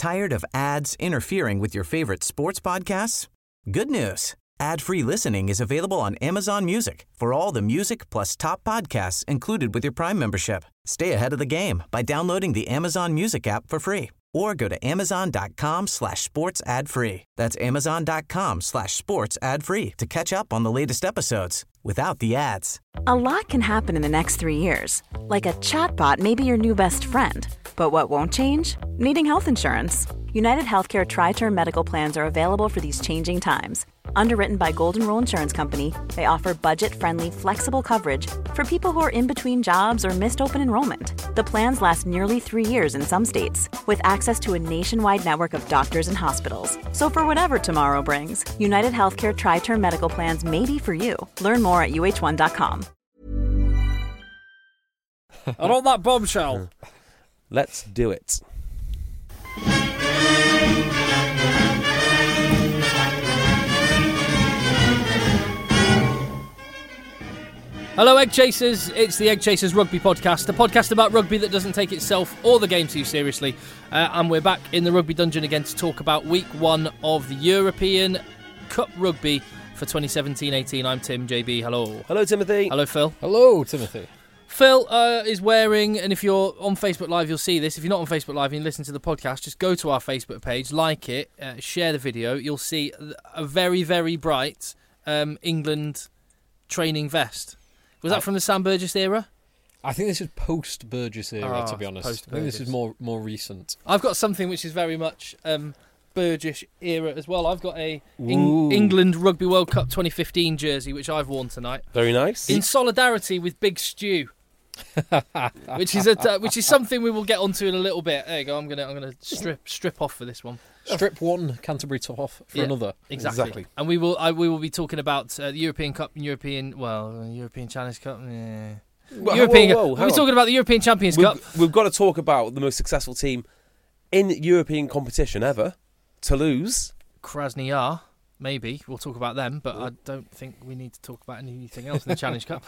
Tired of ads interfering with your favorite sports podcasts? Good news. Ad-free listening is available on Amazon Music for all the music plus top podcasts included with your Prime membership. Stay ahead of the game by downloading the Amazon Music app for free or go to amazon.com/sports ad free. That's amazon.com/sports ad free to catch up on the latest episodes without the ads. A lot can happen in the next 3 years. Like a chatbot may be your new best friend. But what won't change? Needing health insurance. United Healthcare Tri-Term Medical Plans are available for these changing times. Underwritten by Golden Rule Insurance Company, they offer budget-friendly, flexible coverage for people who are in between jobs or missed open enrollment. The plans last nearly 3 years in some states, with access to a nationwide network of doctors and hospitals. So for whatever tomorrow brings, United Healthcare Tri-Term Medical Plans may be for you. Learn more at uh1.com. And on that bombshell, let's do it. hello Egg Chasers, it's the Egg Chasers Rugby Podcast, a podcast about rugby that doesn't take itself or the game too seriously. And we're back in the Rugby Dungeon again to talk about week 1 of the European Cup Rugby for 2017-18. I'm Tim, JB, hello. Hello Timothy. Hello Phil. Hello Timothy. Phil is wearing, and if you're on Facebook Live, you'll see this. If you're not on Facebook Live and you listen to the podcast, just go to our Facebook page, like it, share the video. You'll see a very, very bright England training vest. Was that from the Sam Burgess era? I think this is post-Burgess era, to be honest. I think this is more recent. I've got something which is very much Burgess era as well. I've got a England Rugby World Cup 2015 jersey, which I've worn tonight. Very nice. In solidarity with Big Stew. which is something we will get onto in a little bit. There you go. I'm gonna strip off for this one. Strip one Canterbury top off for another. Exactly. And we will be talking about the European Cup and European Challenge Cup. We'll be talking about the European Champions Cup. We've got to talk about the most successful team in European competition ever. Toulouse. Krasnodar. Maybe we'll talk about them, but I don't think we need to talk about anything else in the Challenge Cup.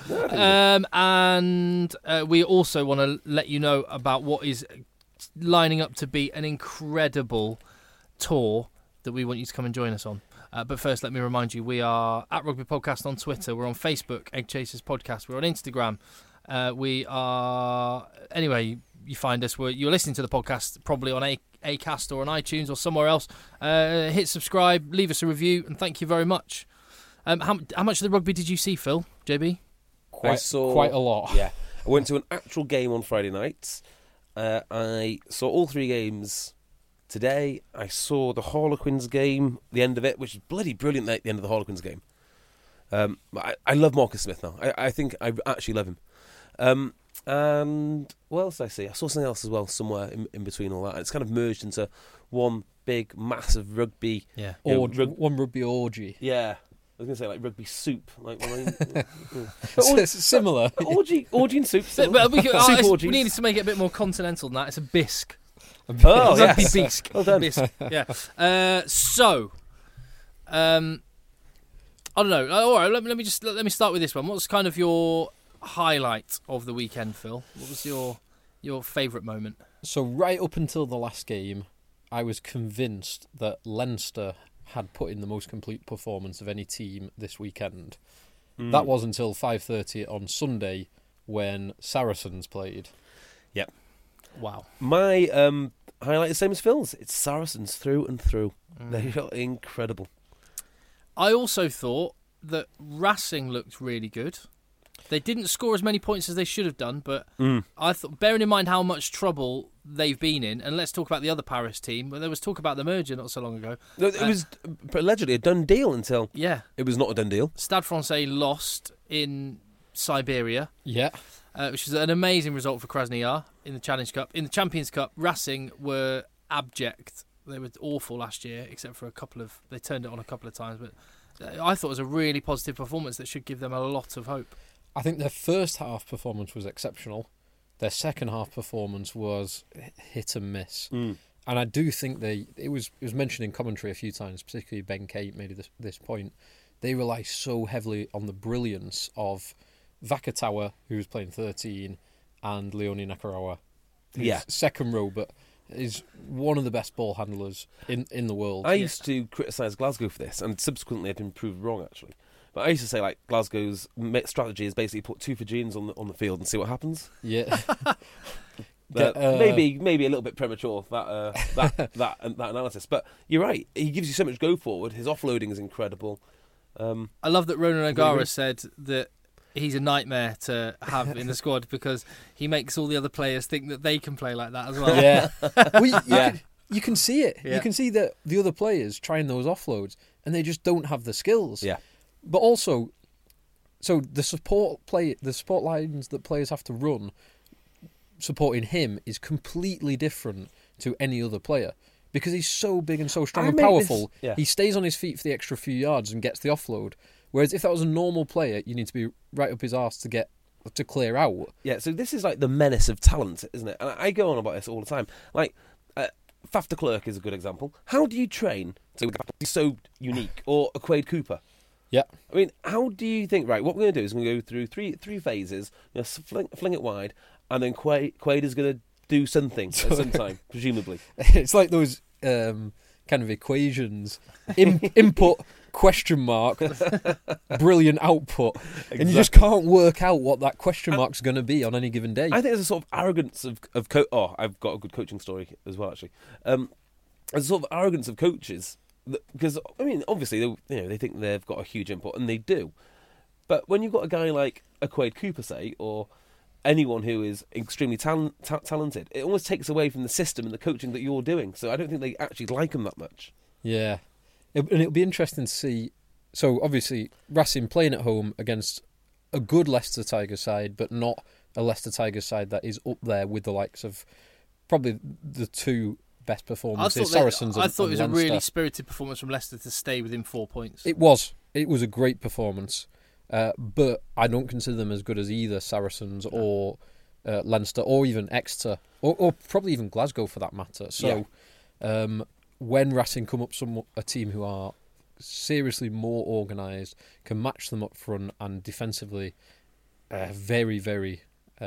And we also want to let you know about what is lining up to be an incredible tour that we want you to come and join us on. But first, let me remind you, we are at Rugby Podcast on Twitter. We're on Facebook, Egg Chasers Podcast. We're on Instagram. We are... Anyway, you find us. You're listening to the podcast probably on Acast or on iTunes or somewhere else. Hit subscribe, leave us a review, and thank you very much. How much of the rugby did you see, Phil? JB? Quite a lot. Yeah. I went to an actual game on Friday night. I saw all 3 games today. I saw the Harlequins game, the end of it, which is bloody brilliant at the end of the Harlequins game. I love Marcus Smith now. I think I actually love him. And what else did I see? I saw something else as well somewhere in between all that. It's kind of merged into one big, massive rugby... Yeah. One rugby orgy. Yeah. I was going to say like rugby soup. Like, It's similar. Orgy and soup. But we Soup needed to make it a bit more continental than that. It's a bisque. Oh, Rugby yes. bisque. Well done. Bisque. Yeah. I don't know. All right, let me start with this one. What's kind of your highlight of the weekend, Phil? What was your favourite moment? So right up until the last game, I was convinced that Leinster had put in the most complete performance of any team this weekend. That was until 5:30 on Sunday when Saracens played. Yep. Wow. My highlight is the same as Phil's. It's Saracens through and through. They are incredible. I also thought that Racing looked really good. They didn't score as many points as they should have done, but I thought, bearing in mind how much trouble they've been in, and let's talk about the other Paris team, but there was talk about the merger not so long ago. It was allegedly a done deal until it was not a done deal. Stade Francais lost in Siberia, which is an amazing result for Krasnodar in the Challenge Cup. In the Champions Cup, Racing were abject. They were awful last year, except for they turned it on a couple of times, but I thought it was a really positive performance that should give them a lot of hope. I think their first half performance was exceptional. Their second half performance was hit and miss. And I do think it was mentioned in commentary a few times, particularly Ben Kate made this point. They rely so heavily on the brilliance of Vakatawa, who was playing 13, and Leone Nakarawa, who's second row, but is one of the best ball handlers in the world. I used to criticise Glasgow for this, and subsequently I've been proved wrong, actually. But I used to say, like, Glasgow's strategy is basically put two Fijians on the field and see what happens. Yeah. Maybe a little bit premature, that analysis. But you're right. He gives you so much go forward. His offloading is incredible. I love that Ronan O'Gara said that he's a nightmare to have in the squad because he makes all the other players think that they can play like that as well. Yeah. Well, you can see it. Yeah. You can see that the other players trying those offloads and they just don't have the skills. Yeah. But also, so the support lines that players have to run supporting him is completely different to any other player because he's so big and so strong and powerful. He stays on his feet for the extra few yards and gets the offload. Whereas if that was a normal player, you need to be right up his arse to clear out. Yeah, so this is like the menace of talent, isn't it? And I go on about this all the time. Like, Faf de Klerk is a good example. How do you train to be so unique? Or a Quade Cooper? Yeah. I mean, how do you think, right, what we're going to do is we're going to go through three phases, fling it wide, and then Quade is going to do something at some time, presumably. It's like those kind of equations. Input, question mark, brilliant output. Exactly. And you just can't work out what that question mark's going to be on any given day. I think there's a sort of arrogance of I've got a good coaching story as well, actually. There's a sort of arrogance of coaches. Because, I mean, obviously, they think they've got a huge input, and they do. But when you've got a guy like a Quade Cooper, say, or anyone who is extremely talented, it almost takes away from the system and the coaching that you're doing. So I don't think they actually like him that much. Yeah. And it'll be interesting to see. So, obviously, Racing playing at home against a good Leicester Tigers side, but not a Leicester Tigers side that is up there with the likes of probably the two best performances, Saracens and I thought it was Leinster. A really spirited performance from Leicester to stay within 4 points. It was a great performance, but I don't consider them as good as either Saracens or Leinster or even Exeter or probably even Glasgow for that matter. So when Racing come up a team who are seriously more organised, can match them up front and defensively very, very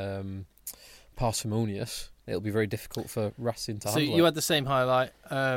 parsimonious, it'll be very difficult for Racing to handle. So you had the same highlight.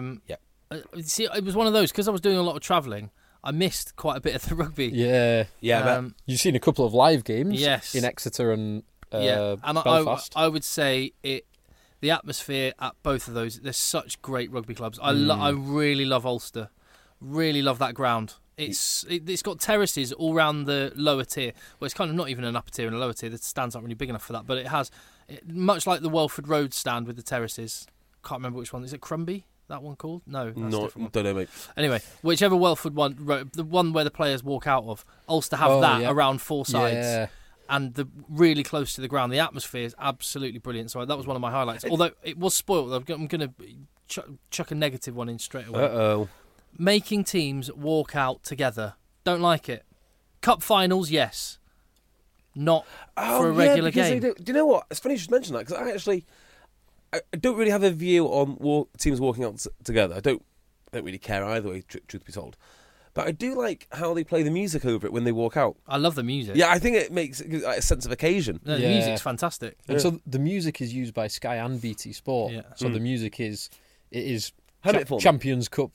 See, it was one of those, because I was doing a lot of travelling, I missed quite a bit of the rugby. Yeah. You've seen a couple of live games in Exeter and Belfast. I would say the atmosphere at both of those, they're such great rugby clubs. I really love Ulster. Really love that ground. It's got terraces all around the lower tier. Well, it's kind of not even an upper tier and a lower tier. The stands aren't really big enough for that, but it has, much like the Welford Road stand with the terraces. Can't remember which one. Is it Crumby? That one called? No, that's a different one. Don't know, mate. Anyway, whichever Welford one, the one where the players walk out of, Ulster have around four sides, and really close to the ground. The atmosphere is absolutely brilliant. So that was one of my highlights. Although it was spoiled, I'm going to chuck a negative one in straight away. Uh-oh. Making teams walk out together. Don't like it. Cup finals, yes. Not for a regular game. Do you know what? It's funny you should mention that, because I don't really have a view on teams walking out together. I don't really care either way, truth be told. But I do like how they play the music over it when they walk out. I love the music. Yeah, I think it makes a sense of occasion. No, the music's fantastic. And so the music is used by Sky and BT Sport. Yeah. So the music is Champions Cup.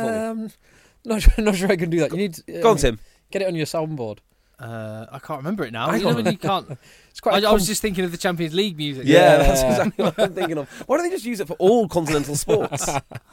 Not sure I can do that. You need go on, Tim. Get it on your soundboard. I can't remember it now. You can't. It's quite. I was just thinking of the Champions League music. Yeah, that's exactly what I'm thinking of. Why don't they just use it for all continental sports?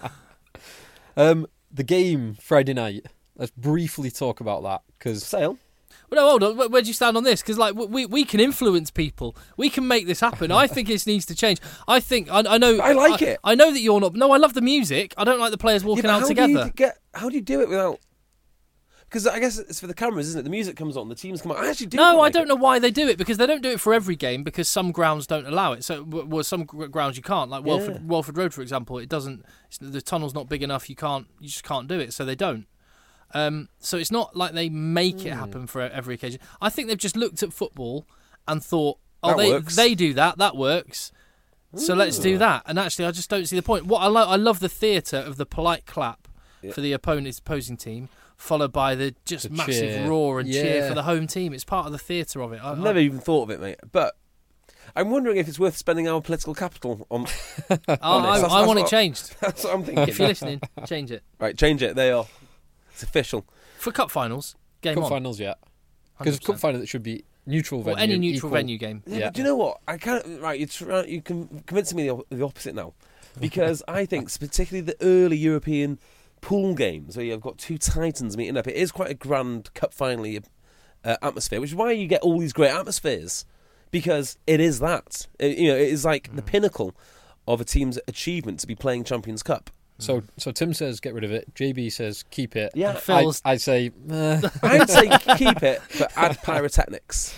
The game Friday night. Let's briefly talk about that, because Sale. Well, no, hold on. Where do you stand on this? Because we can influence people. We can make this happen. I think it needs to change. I think I know. I like it. I know that you're not. No, I love the music. I don't like the players walking out together. How do you do it without? Because I guess it's for the cameras, isn't it? The music comes on, the teams come on. I actually do. No, I don't know why they do it, because they don't do it for every game, because some grounds don't allow it. So, some grounds you can't, like Welford Road, for example. It doesn't. The tunnel's not big enough. You just can't do it. So they don't. So it's not like they make it happen for every occasion. I think they've just looked at football and thought, they do that. That works. So let's do that. And actually, I just don't see the point. What I love the theatre of the polite clap for the opposing team, followed by the massive cheer. Roar and cheer for the home team. It's part of the theatre of it. I've never even thought of it, mate. But I'm wondering if it's worth spending our political capital on. I want it changed. That's what I'm thinking. If you're listening, change it. Right, change it. They are. It's official. For cup finals, game Cup on. finals, yeah. Because 100%. cup final, it should be neutral venue. Or any neutral equal. venue game. Yeah, Yeah. but do you know what? I can't. Right, you can convince me the opposite now, because I think particularly the early European pool games where you've got two titans meeting up, it is quite a grand cup final atmosphere, which is why you get all these great atmospheres, because it is that. It is like the pinnacle of a team's achievement to be playing Champions Cup. So Tim says get rid of it. JB says keep it. Yeah, Phil's I'd say I'd say keep it, but add pyrotechnics.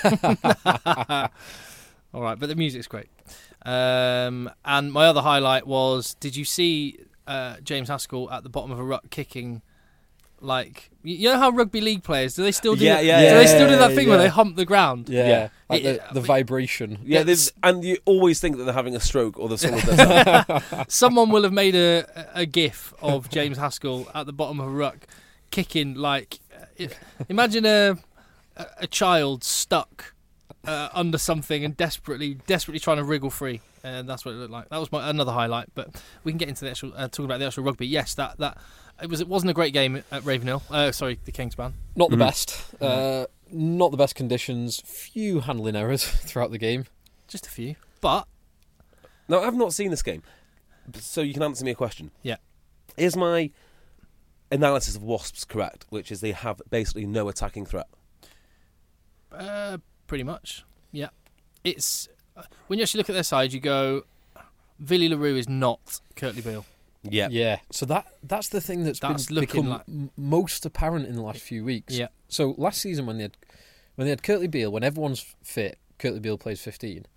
All right, but the music's great. And my other highlight was, did you see James Haskell at the bottom of a ruck kicking? Like, you know how rugby league players, do they still do Yeah, that? yeah, do they still do that yeah, thing where yeah. they hump the ground? yeah. Like It- the vibration. Yeah, It's- and you always think that they're having a stroke or someone's their Someone will have made a gif of James Haskell at the bottom of a ruck kicking like imagine a child stuck under something and desperately trying to wriggle free, and that's what it looked like. That was another highlight, but we can get into the actual talking about the actual rugby. Yes, that it wasn't a great game at Ravenhill. Sorry, the Kingspan. Not the best. Not the best conditions. Few handling errors throughout the game. Just a few, but No, I've not seen this game, so you can answer me a question. Yeah. Is my analysis of Wasps correct, which is they have basically no attacking threat? pretty much, yeah. It's when you actually look at their side, you go, Villy LaRue is not Curtly Beale. Yeah. Yeah. So that's the thing that's That's looking become like- most apparent in the last few weeks. Yeah. So last season when they had Curtly Beale, when everyone's fit, Curtly Beale plays 15.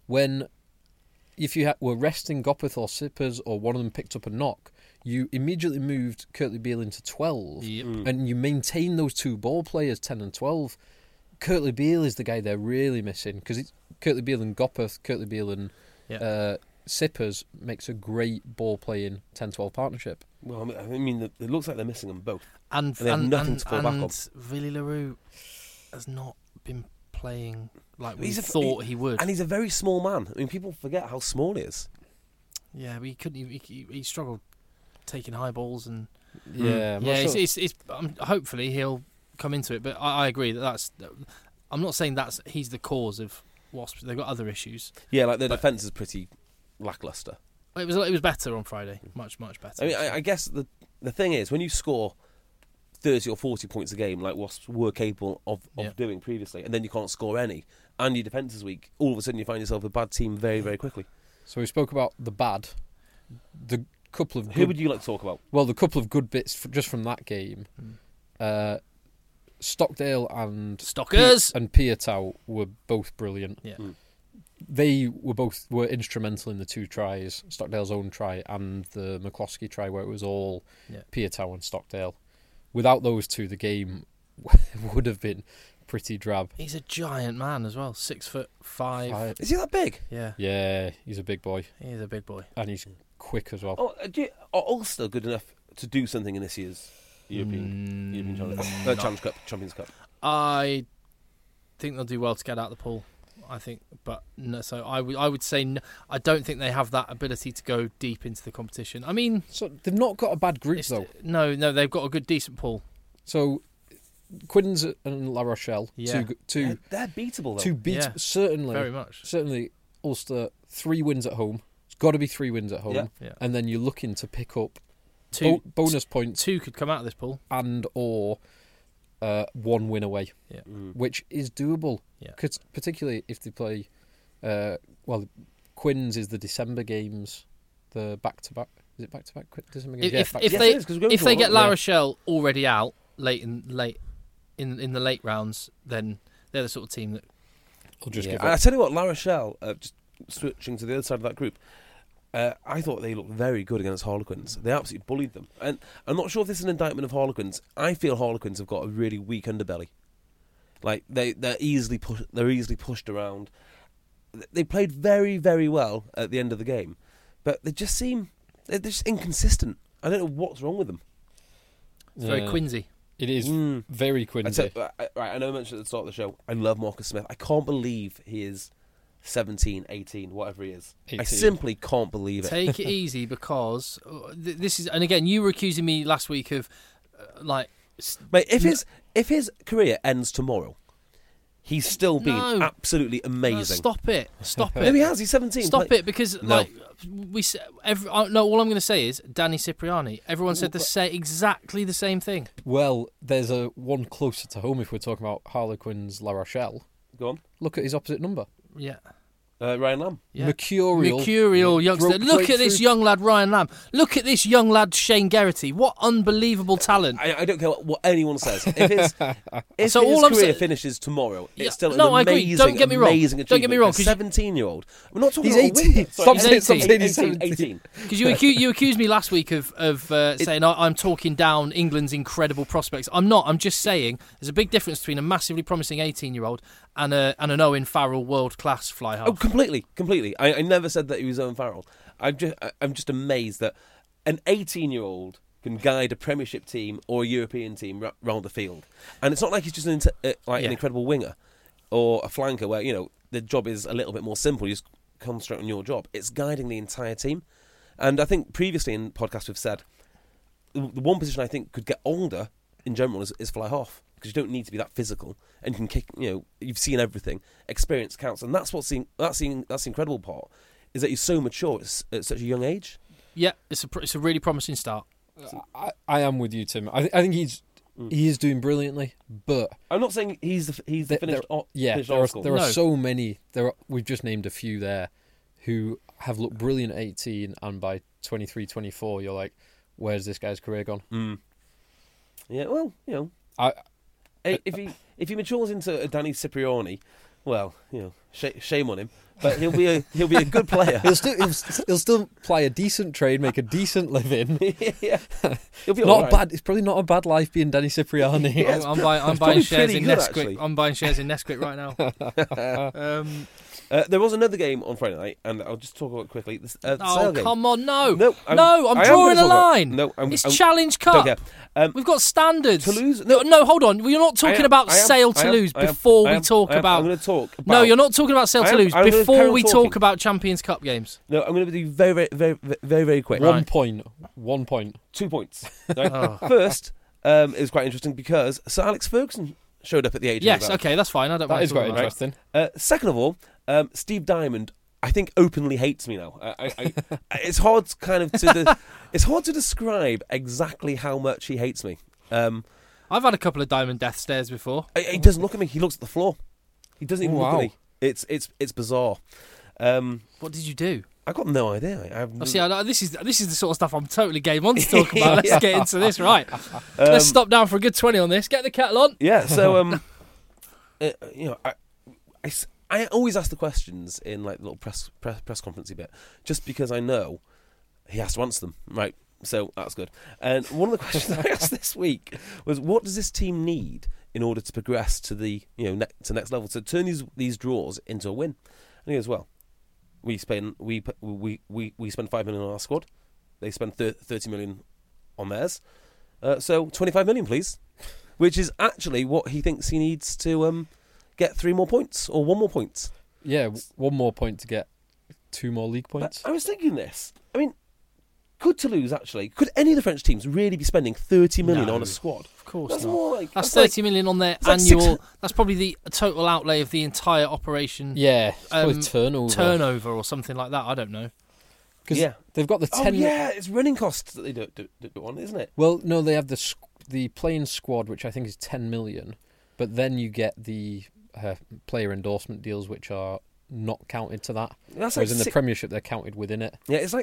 If you were resting Gopeth or Sippers or one of them picked up a knock, you immediately moved Curtly Beale into 12, Yep. and you maintain those two ball players, 10 and 12. Curtly Beale is the guy they're really missing, because it's Curtly Beale and Gopeth, Curtly Beale and Sippers makes a great ball-playing 10-12 partnership. Well, I mean, it looks like they're missing them both. And they have nothing to fall back on. Villy LaRue has not been playing like we He's a- thought he would. And he's a very small man. I mean, people forget how small he is. Yeah, but he couldn't. He struggled taking high balls, and Yeah, I'm not yeah, sure. it's hopefully he'll come into it. But I agree that's. I'm not saying he's the cause of Wasps. They've got other issues. Yeah, like their defence is pretty lacklustre. It was better on Friday, much better. I mean, I guess the thing is, when you score 30 or 40 points a game, like Wasps were capable of doing previously, and then you can't score any, and your defence is weak, all of a sudden you find yourself a bad team very, very quickly. So we spoke about the bad. The couple of Who would you like to talk about? Well, the couple of good bits just from that game. Stockdale and Stockers! and Piatow were both brilliant. Yeah. They were instrumental in the two tries, Stockdale's own try and the McCloskey try, where it was all Piatow and Stockdale. Without those two, the game would have been pretty drab. He's a giant man as well, 6'5". Is he that big? Yeah, Yeah, he's a big boy, he's a big boy. and he's quick as well. Oh, are Ulster good enough to do something in this year's European Champions Cup? I think they'll do well to get out of the pool. I think, but no. So I would say no, I don't think they have that ability to go deep into the competition. I mean, So they've not got a bad group though. No, they've got a good, decent pool. So Quins and La Rochelle, Yeah. They're beatable, though. two beats, Yeah. certainly. Very much. Certainly, Ulster 3 wins at home. It's got to be 3 wins at home, Yeah. and then you're looking to pick up bonus points Two could come out of this pool. and or 1 win away, Yeah. which is doable. Yeah. 'Cause particularly if they play, Quins is the December games, the back-to-back. Is it back-to-back December games? If back-to-back. Yes, it is, 'cause we're going if to they one, get aren't La we? Rochelle already out in the late rounds, then they're the sort of team that. I'll just Yeah. give And I up. tell you what, La Rochelle, just switching to the other side of that group, I thought they looked very good against Harlequins. They absolutely bullied them. And I'm not sure if this is an indictment of Harlequins. I feel Harlequins have got a really weak underbelly. Like they're easily pushed around. They played very, very well at the end of the game, but they're just inconsistent. I don't know what's wrong with them. It's very Yeah. Quincy. It is very Quincy. Right, I know I mentioned at the start of the show, I love Marcus Smith. I can't believe he is 17, 18, whatever he is. 18. I simply can't believe it. Take it easy, because this is, and again, you were accusing me last week of Mate, if his career ends tomorrow, he's still been absolutely amazing. Stop it. No, he has. He's 17. Stop it, because No. all I'm going to say is Danny Cipriani. Everyone said exactly the same thing. Well, there's a one closer to home if we're talking about Harlequins La Rochelle. Go on. Look at his opposite number. Yeah. Ryan Lamb. Yeah. Mercurial youngster. Look at this young lad, Ryan Lamb. Look at this young lad, Shane Geraghty. What unbelievable talent. I don't care what anyone says. If his all career finishes tomorrow, it's still an I amazing, agree. Don't get me wrong. amazing achievement. Don't get me wrong. A 17-year-old. We're not talking He's about 18. a winger. Sorry, Stop saying he's 18. Because you accused me last week of saying I'm talking down England's incredible prospects. I'm not. I'm just saying there's a big difference between a massively promising 18-year-old and an Owen Farrell world-class fly half. Oh, completely. I never said that he was Owen Farrell. I'm just amazed that an 18-year-old can guide a Premiership team or a European team round the field, and it's not like he's just an incredible winger or a flanker where the job is a little bit more simple. You just concentrate on your job. It's guiding the entire team, and I think previously in podcasts we've said the one position I think could get older in general is fly half, because you don't need to be that physical and you can kick. You've seen everything. Experience counts, and that's that's the incredible part, is that he's so mature at such a young age. Yeah, it's a really promising start. I am with you, Tim. I think he is doing brilliantly, but I'm not saying he's the finished. Finished there are so many. We've just named a few there who have looked brilliant at 18, and by 23, 24, you're like, where's this guy's career gone? Mm. Yeah, well, if he matures into a Danny Cipriani, well, shame on him. But he'll be a good player. He'll still play a decent trade, make a decent living. Yeah, he'll be not right. bad. It's probably not a bad life being Danny Cipriani. Yeah, I'm buying shares in good, Nesquik. actually. I'm buying shares in Nesquik right now. There was another game on Friday night, and I'll just talk about it quickly. The Sale game. Come on, no, I'm I am drawing gonna a talk line. about it. No, it's Challenge Cup. Don't care. We've got standards. Toulouse. No, hold on. You're not talking about Sale Toulouse before we talk about. I'm going to talk. About, no, you're not talking about Sale Toulouse before we talk about Champions Cup games. No, I'm going to be very, very, very, very, very quick. 1 point. 1 point. 2 points. Right? First, it was quite interesting because Sir Alex Ferguson showed up at the age. Yes, okay, that's fine. I don't. That is quite about interesting. Second of all, Steve Diamond, I think, openly hates me now. It's hard it's hard to describe exactly how much he hates me. I've had a couple of Diamond death stares before. He doesn't look at me. He looks at the floor. He doesn't even look at me. It's bizarre. What did you do? I've got no idea. This is the sort of stuff I'm totally game on to talk about. Let's get into this, right? Let's stop down for a good 20 on this. Get the kettle on. Yeah. So I always ask the questions in like the little press conferencey bit, just because I know he has to answer them, right? So that's good. And one of the questions I asked this week was, what does this team need in order to progress to the to next level, to turn these draws into a win? And he goes, well, we spend 5 million on our squad. They spend 30 million on theirs. So 25 million, please. Which is actually what he thinks he needs to get 3 more points or 1 more point. Yeah, 1 more point to get 2 more league points. But I was thinking this. I mean, could any of the French teams really be spending 30 million on a squad? Of course that's not. More like, that's 30 million on their annual. That's probably the total outlay of the entire operation. Yeah, probably turnover or something like that. I don't know. Because they've got the 10. Oh yeah, it's running costs that they do on, isn't it? Well, no, they have the playing squad, which I think is 10 million, but then you get the player endorsement deals, which are not counted to that. That's whereas like in the Premiership, they're counted within it. Yeah, it's like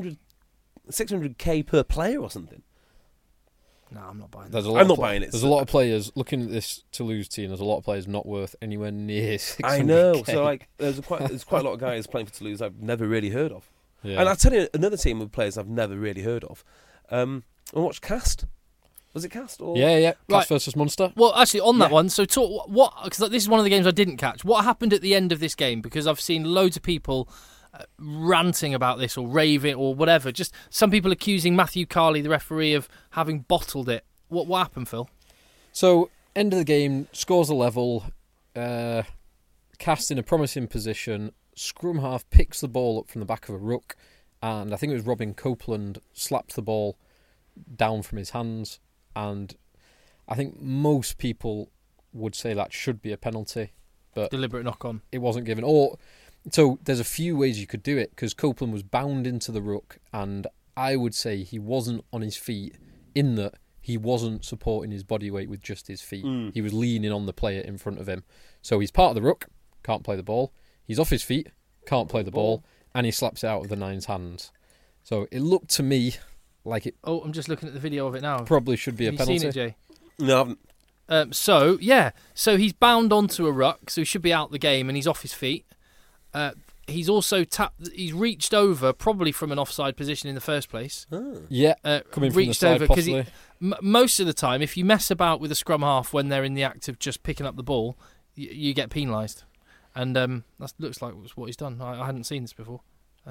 600k per player or something. No, I'm not buying that. I'm not buying it. There's a lot of players looking at this Toulouse team. There's a lot of players not worth anywhere near 600k. I know. So like, there's quite a lot of guys playing for Toulouse I've never really heard of. Yeah. And I'll tell you another team of players I've never really heard of. I watched Cast. Was it Cast? Or? Yeah. Right. Cast versus Munster. Well, actually, on that one, so talk what, because this is one of the games I didn't catch. What happened at the end of this game? Because I've seen loads of people ranting about this or raving or whatever. Just some people accusing Matthew Carley, the referee, of having bottled it. What happened, Phil? So, end of the game, scores a level. Cast in a promising position. scrum half picks the ball up from the back of a ruck, and I think it was Robin Copeland slapped the ball down from his hands, and I think most people would say that should be a penalty, but Deliberate knock-on. it wasn't given. So there's a few ways you could do it, because Copeland was bound into the ruck, and I would say he wasn't on his feet, in that he wasn't supporting his body weight with just his feet. He was leaning on the player in front of him. So he's part of the ruck, can't play the ball. He's off his feet, can't play the ball, and he slaps it out of the nine's hands. So it looked to me like it Oh, I'm just looking at the video of it now. probably should be Have a you penalty. seen it, Jay? No, I haven't. So he's bound onto a ruck, so he should be out the game, and he's off his feet. He's also he's reached over, probably from an offside position in the first place. Yeah, coming from the Reached side over because possibly. most of the time, if you mess about with a scrum half when they're in the act of just picking up the ball, you get penalised, and that looks like what he's done. I hadn't seen this before.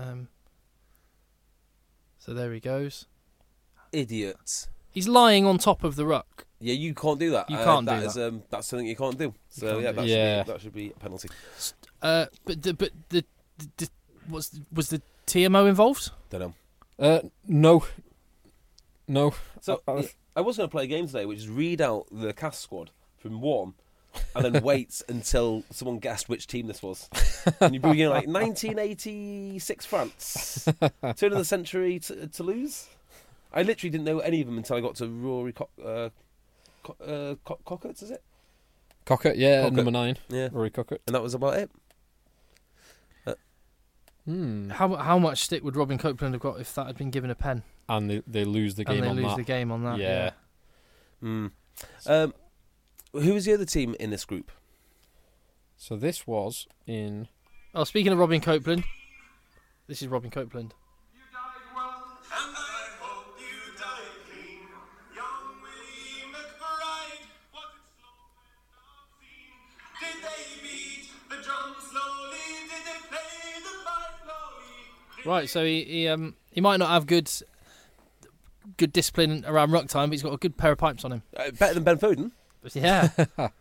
So there he goes. Idiot. He's lying on top of the ruck. Yeah, you can't do that. You can't do that. Is, that's something you can't do. So can't yeah, do it. that should be a penalty. But the was the TMO involved? Don't know. No. So I was going to play a game today, which is read out the cast squad from one, and then wait until someone guessed which team this was. And you bring in like 1986 France, turn of the century Toulouse. I literally didn't know any of them until I got to Rory Cockett, is it? Cockett, yeah, Cockett. number 9. Yeah, Rory Cockett. and that was about it. How much stick would Robin Copeland have got if that had been given a pen? And they lose the game And they on lose that. the game on that. Yeah. Who was the other team in this group? So this was in... Oh, speaking of Robin Copeland, this is Robin Copeland. You died well, and I hope you died clean. Young Willie McBride, was it slow and obscene? Did they beat the drum slowly? Did they play the fife slowly? Right, so he might not have good discipline around ruck time, but he's got a good pair of pipes on him. Better than Ben Foden. But yeah.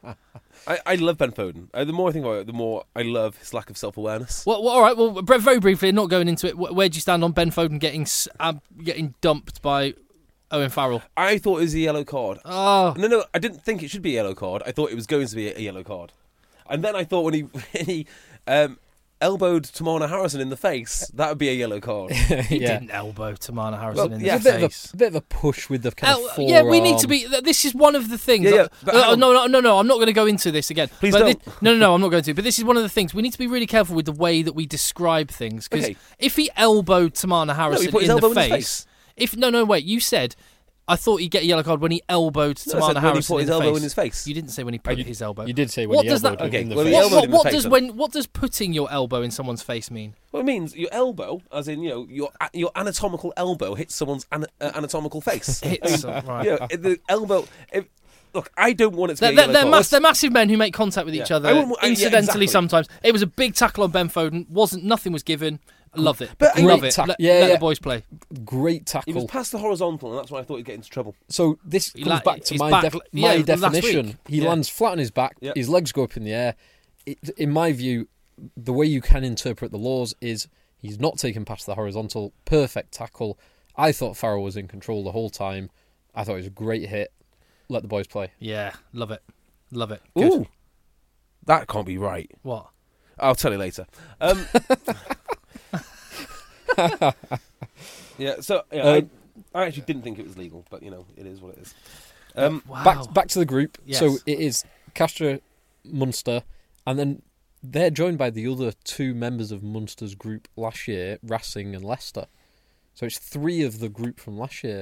I love Ben Foden. The more I think about it, the more I love his lack of self-awareness. Well, all right. Well, very briefly, not going into it. Where do you stand on Ben Foden getting dumped by Owen Farrell? I thought it was a yellow card. Oh, No, I didn't think it should be a yellow card. I thought it was going to be a yellow card. And then I thought when he elbowed Tamana Harrison in the face, that would be a yellow card. he yeah. didn't elbow Tamana Harrison in yeah, the A face. bit of a push with the kind of forearm. Yeah, we need to be. This is one of the things. Yeah, but hang on. No. I'm not going to go into this again. Please But don't. No, I'm not going to. But this is one of the things we need to be really careful with the way that we describe things. Because Okay. if he elbowed Tamana Harrison put his in elbow the in his face, wait, you said. I thought he'd get a yellow card when he elbowed No, I said Tamana when he Harrison put in his the elbow face. in his face. You didn't say when he put his elbow. You did say when What he does elbowed that- him Okay, in the well, he face. elbowed him in the face, What does putting your elbow in someone's face mean? Well, it means your elbow, as in your anatomical elbow, hits someone's anatomical face. Hits, right. The elbow. Look, I don't want it to be a yellow They're card. massive men who make contact with each Yeah. other I wouldn't- yeah, incidentally exactly. sometimes. It was a big tackle on Ben Foden. Nothing was given. Loved it. But Love great it. tack- Let yeah. the boys play. Great He was tackle. past the horizontal, and that's why I thought he'd get into trouble. So this He comes la- back to he's my, back- my yeah, last definition. week. He Yeah. lands flat on his back. Yep. His legs go up in the air. In my view, the way you can interpret the laws is he's not taken past the horizontal. Perfect tackle. I thought Farrell was in control the whole time. I thought it was a great hit. Let the boys play. Yeah, love it. Love it. Good. Ooh, that can't be right. What? I'll tell you later. Yeah, so I actually didn't think it was legal, but it is what it is. Wow. Back to the group. Yes. So it is Castra, Munster, and then they're joined by the other two members of Munster's group last year, Racing and Leicester. So it's 3 of the group from last year.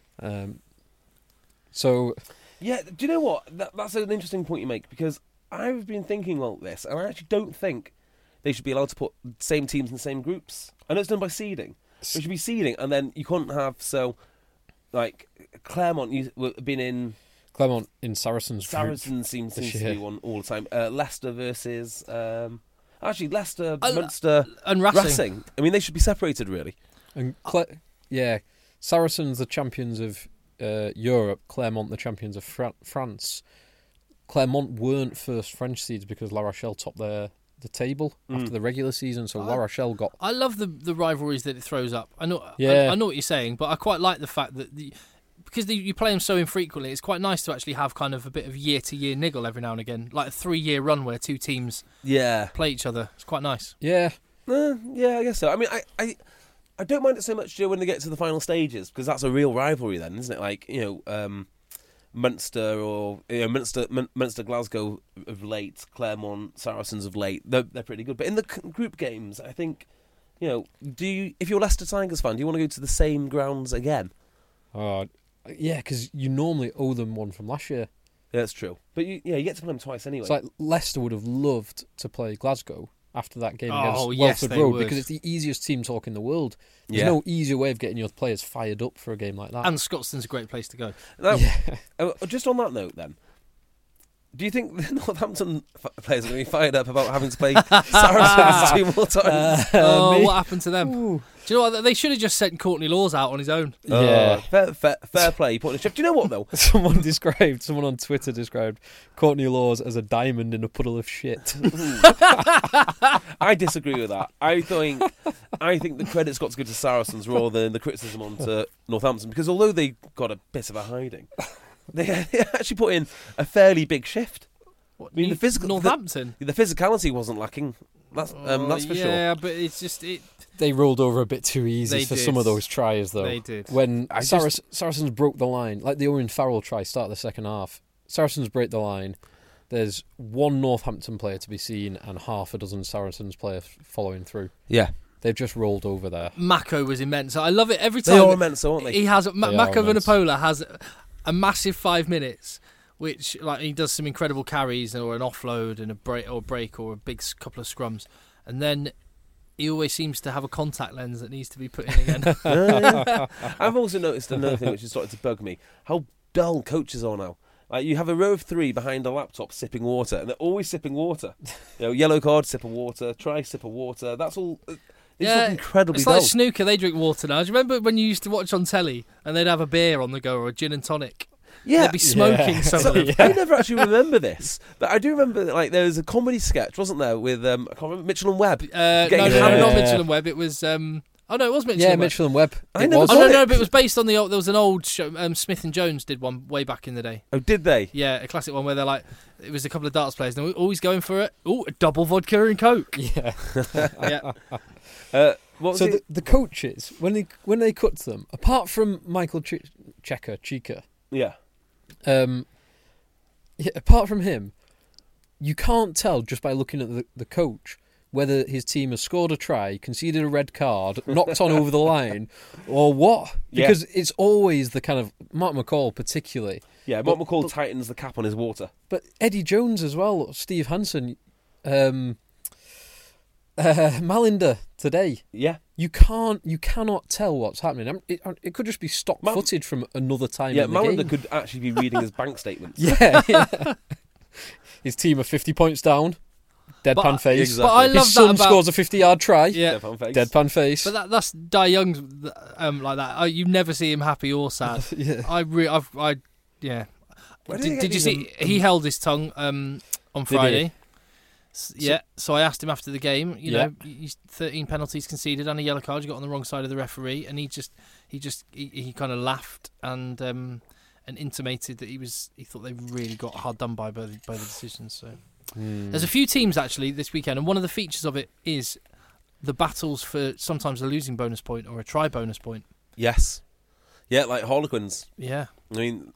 So Yeah, do you know what? That's an interesting point you make, because I've been thinking about this, and I actually don't think they should be allowed to put same teams in the same groups. I know it's done by seeding. It should be seeding, and then you couldn't have, like, Claremont been in... Claremont in Saracens' Saracens seems to year. be one all the time. Leicester versus... actually, Leicester, Munster, And Racing. I mean, they should be separated, really. group. And Saracens the champions of Europe, Claremont the champions of France. Claremont weren't first French seeds because La Rochelle topped their the table after the regular season. So La Rochelle got. I love the rivalries that it throws up. I know what you're saying, but I quite like the fact that because you play them so infrequently, it's quite nice to actually have kind of a bit of year-to-year niggle every now and again, like a 3-year run where two teams play each other. It's quite nice. Yeah. Yeah, I guess so. I mean, I don't mind it so much, Joe, when they get to the final stages, because that's a real rivalry then, isn't it? Like, Munster or Munster Glasgow of late, Claremont Saracens of late, they're pretty good. But in the group games, I think, if you're a Leicester Tigers fan, do you want to go to the same grounds again? Yeah, because you normally owe them one from last year. Yeah, that's true. But you get to play them twice anyway. It's like Leicester would have loved to play Glasgow after that game against yes, Welford they Road would. because it's the easiest team talk in the world. There's no easier way of getting your players fired up for a game like that. And Scotstoun's a great place to go. Now, just on that note then, do you think the Northampton players are going to be fired up about having to play Saracens 2 more times? What happened to them? Ooh. Do you know what? They should have just sent Courtney Laws out on his own. Yeah. Fair play. He put in a shift. Do you know what, though? Someone on Twitter described Courtney Laws as a diamond in a puddle of shit. I disagree with that. I think the credit's got to go to Saracens rather than the criticism onto Northampton, because although they got a bit of a hiding, they actually put in a fairly big shift. What, I mean, Northampton? The physicality wasn't lacking. That's for sure. Yeah, but it's just They rolled over a bit too easy for some of those tries, though. They did. When Saracens broke the line, like the Owen Farrell try, start of the second half. Saracens break the line. There's one Northampton player to be seen and half a dozen Saracens players following through. Yeah. They've just rolled over there. Mako was immense. I love it every time. They are immense, aren't they? He has Mako Vunipola has a massive 5 minutes, which like he does some incredible carries or an offload and a break or a big couple of scrums, and then he always seems to have a contact lens that needs to be put in again. I've also noticed another thing which is starting to bug me: how dull coaches are now. Like you have a row of 3 behind a laptop sipping water, and they're always sipping water. Yellow card, sip of water. Try, sip of water. That's all. It's incredibly dull. Like snooker. They drink water now. Do you remember when you used to watch on telly and they'd have a beer on the go or a gin and tonic? Yeah, they'd be smoking some of them. I never actually remember this, but I do remember like there was a comedy sketch, wasn't there, with I can't remember, Mitchell and Webb. Not Mitchell and Webb. It was. Oh no, it was Mitchell. Yeah, and Webb. Mitchell and Webb. No, but it was based on the. There was an old show. Smith and Jones did one way back in the day. Oh, did they? Yeah, a classic one where they're like, it was a couple of darts players, and they're always going for it. Oh, a double vodka and coke. Yeah. Yeah. So the coaches, when they cut to them, apart from Michael Cheika. Yeah. Apart from him, you can't tell just by looking at the coach whether his team has scored a try, conceded a red card, knocked on over the line, or what. Because it's always the kind of Mark McCall particularly. Yeah, Mark McCall tightens the cap on his water. But Eddie Jones as well, Steve Hansen, Malinder today. Yeah. You cannot tell what's happening. It could just be stock footage from another time in the game. Malinder could actually be reading his bank statements. Yeah. His team are 50 points down. Deadpan face. Exactly. But I love his son that scores a 50-yard try. Yeah. Deadpan face. But that's Di Young's like that. You never see him happy or sad. Yeah. Did you see? He held his tongue on Friday. Yeah, so I asked him after the game. You know, he's 13 penalties conceded and a yellow card. You got on the wrong side of the referee, and he kind of laughed and intimated that he thought they really got hard done by the decisions. So there's a few teams actually this weekend, and one of the features of it is the battles for sometimes a losing bonus point or a try bonus point. Yes. Yeah, like Harlequins. Yeah. I mean,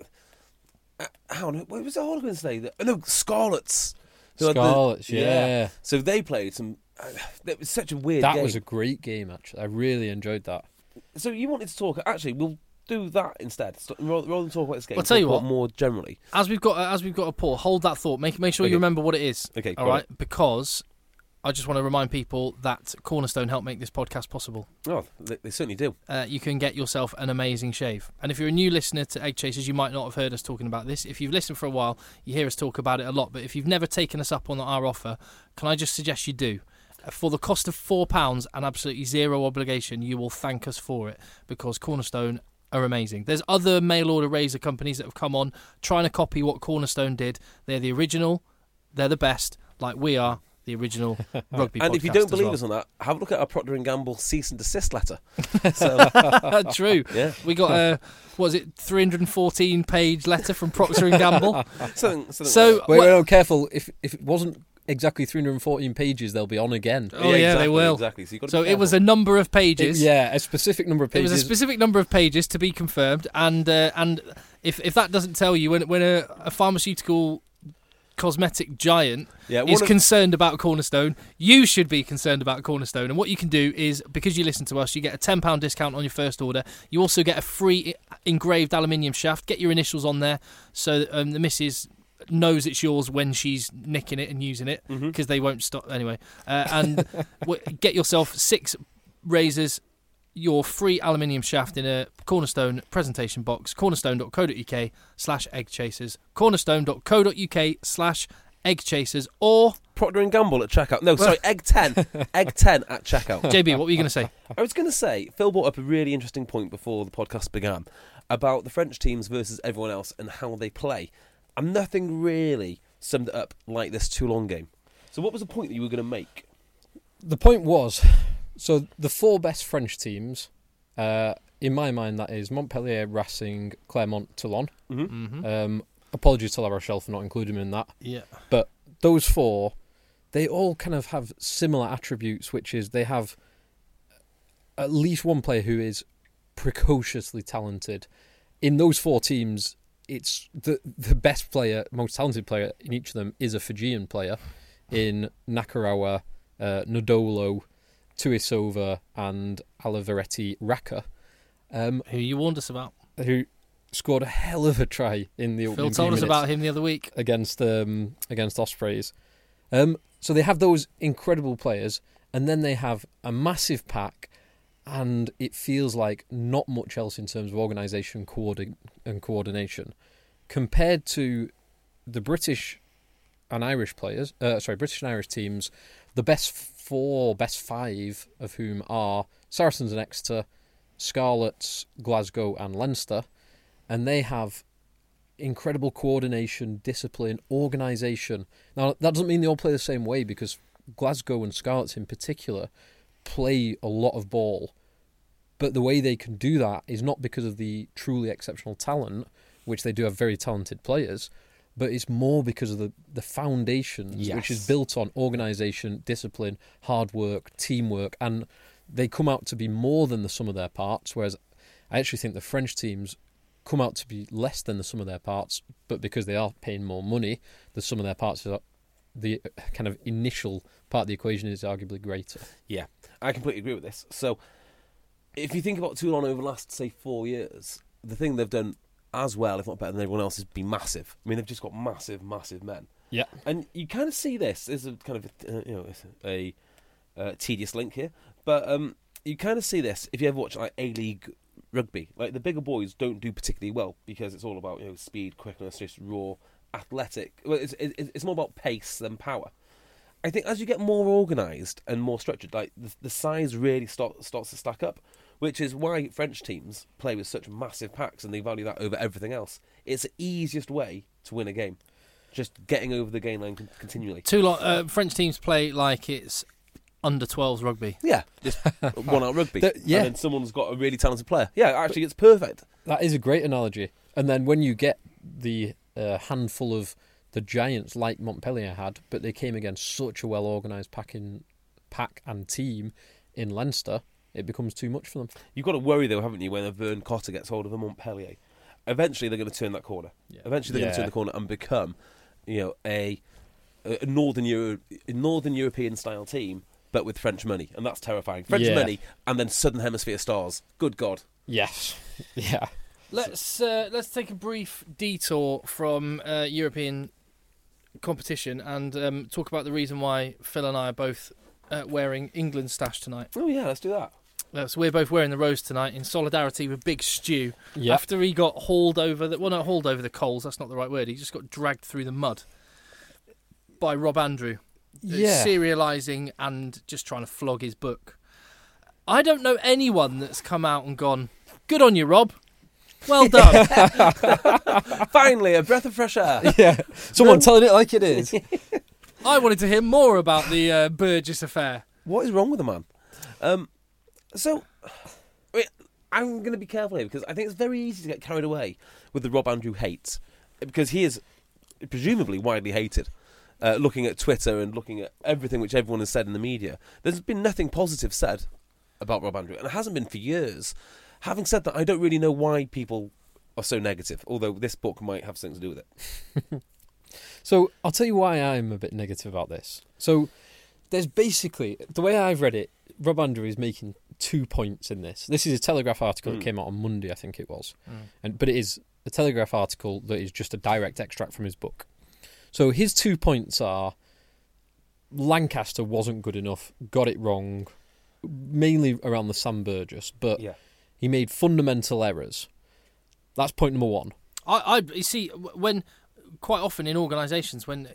what was the Harlequins today? No, Scarlets. Scarlets, yeah. So they played some. It was such a weird game. That was a great game, actually. I really enjoyed that. So you wanted to talk. Actually, we'll do that instead rather than talk about this game. I'll tell you what. More generally, as we've got a Paul, hold that thought. Make sure you remember what it is. Okay. All right. Because I just want to remind people that Cornerstone helped make this podcast possible. Oh, they certainly do. You can get yourself an amazing shave. And if you're a new listener to Egg Chasers, you might not have heard us talking about this. If you've listened for a while, you hear us talk about it a lot. But if you've never taken us up on our offer, can I just suggest you do? For the cost of £4 and absolutely zero obligation, you will thank us for it, because Cornerstone are amazing. There's other mail-order razor companies that have come on trying to copy what Cornerstone did. They're the original. They're the best, like we are. the original rugby podcast. And if you don't as believe well. us on that, have a look at our Procter & Gamble cease and desist letter. So, True. yeah. We got a, what was it, 314-page letter from Procter & Gamble. something So, like Wait, no, careful. If it wasn't exactly 314 pages, they'll be on again. Oh, yeah, they will. Exactly. So, you've got to So be it was a careful. number of pages. A specific number of It pages. was a specific number of pages to be confirmed, and if that doesn't tell you, when a pharmaceutical cosmetic giant Yeah, is one of- concerned about Cornerstone, you should be concerned about Cornerstone. And what you can do is, because you listen to us, you get a £10 discount on your first order. You also get a free engraved aluminium shaft. Get your initials on there, so the missus knows it's yours when she's nicking it and using it, because they won't stop anyway. And get yourself 6 razors, your free aluminium shaft in a Cornerstone presentation box. cornerstone.co.uk/eggchasers. cornerstone.co.uk/eggchasers. Or Procter & Gamble at checkout. No, sorry, Egg 10. Egg 10 at checkout. JB, what were you going to say? I was going to say, Phil brought up a really interesting point before the podcast began about the French teams versus everyone else and how they play. And nothing really summed it up like this Toulon game. So what was the point that you were going to make? The point was, so the 4 best French teams, in my mind, that is Montpellier, Racing, Clermont, Toulon. Apologies to La Rochelle for not including them in that. Yeah. But those 4, they all kind of have similar attributes, which is they have at least one player who is precociously talented. In those 4 teams, it's the best player, most talented player in each of them is a Fijian player in Nakarawa, Nodolo, Tuisova and Alaveretti Raka, Who you warned us about. who scored a hell of a try in the opening Phil told few us minutes about him the other week. against Ospreys. So they have those incredible players, and then they have a massive pack, and it feels like not much else in terms of organisation and coordination compared to the British and Irish players. British and Irish teams. The best 5 of whom are Saracens and Exeter, Scarlets, Glasgow, and Leinster, and they have incredible coordination, discipline, organisation. Now that doesn't mean they all play the same way, because Glasgow and Scarlets in particular play a lot of ball. But the way they can do that is not because of the truly exceptional talent, which they do have very talented players, but it's more because of the foundations, which is built on organisation, discipline, hard work, teamwork, and they come out to be more than the sum of their parts, whereas I actually think the French teams come out to be less than the sum of their parts, but because they are paying more money, the sum of their parts is the kind of initial part of the equation is arguably greater. Yeah, I completely agree with this. So, if you think about Toulon over the last, say, 4 years, the thing they've done as well, if not better than everyone else, has been massive. I mean, they've just got massive, massive men. Yeah. And you kind of see this as a kind of a tedious link here, but you kind of see this if you ever watch like A-League rugby. Like the bigger boys don't do particularly well because it's all about speed, quickness, just raw, athletic. Well, it's more about pace than power. I think as you get more organised and more structured, like the size really starts to stack up, which is why French teams play with such massive packs and they value that over everything else. It's the easiest way to win a game, just getting over the gain line continually. French teams play like it's under 12s rugby. Yeah, just one-out rugby. Yeah. And then someone's got a really talented player. Yeah, actually, it's perfect. That is a great analogy. And then when you get the handful of the giants like Montpellier had, but they came against such a well-organised pack and team in Leinster, it becomes too much for them. You've got to worry, though, haven't you, when a Vern Cotter gets hold of a Montpellier. Eventually, they're going to turn that corner. Yeah. Eventually, they're going to turn the corner and become, a Northern European-style team, but with French money. And that's terrifying. French money and then Southern Hemisphere stars. Good God. Yes. Yeah. Let's take a brief detour from European competition and talk about the reason why Phil and I are both wearing England stash tonight. Oh, yeah, let's do that. So we're both wearing the rose tonight in solidarity with Big Stew. Yep. After he got hauled over not hauled over the coals, that's not the right word. He just got dragged through the mud by Rob Andrew, serialising and just trying to flog his book. I don't know anyone that's come out and gone, "Good on you, Rob. Well done." Finally, a breath of fresh air. Yeah. Someone telling it like it is. I wanted to hear more about the Burgess affair. What is wrong with the man? So, I mean, I'm going to be careful here because I think it's very easy to get carried away with the Rob Andrew hate because he is presumably widely hated. Looking at Twitter and looking at everything which everyone has said in the media, there's been nothing positive said about Rob Andrew, and it hasn't been for years. Having said that, I don't really know why people are so negative, although this book might have something to do with it. So I'll tell you why I'm a bit negative about this. So there's basically, the way I've read it, Rob Andrew is making 2 points in this. This is a Telegraph article that came out on Monday, I think it was. But it is a Telegraph article that is just a direct extract from his book. So his 2 points are Lancaster wasn't good enough, got it wrong, mainly around the Sam Burgess, but he made fundamental errors. That's point number one. You see, when quite often in organisations, when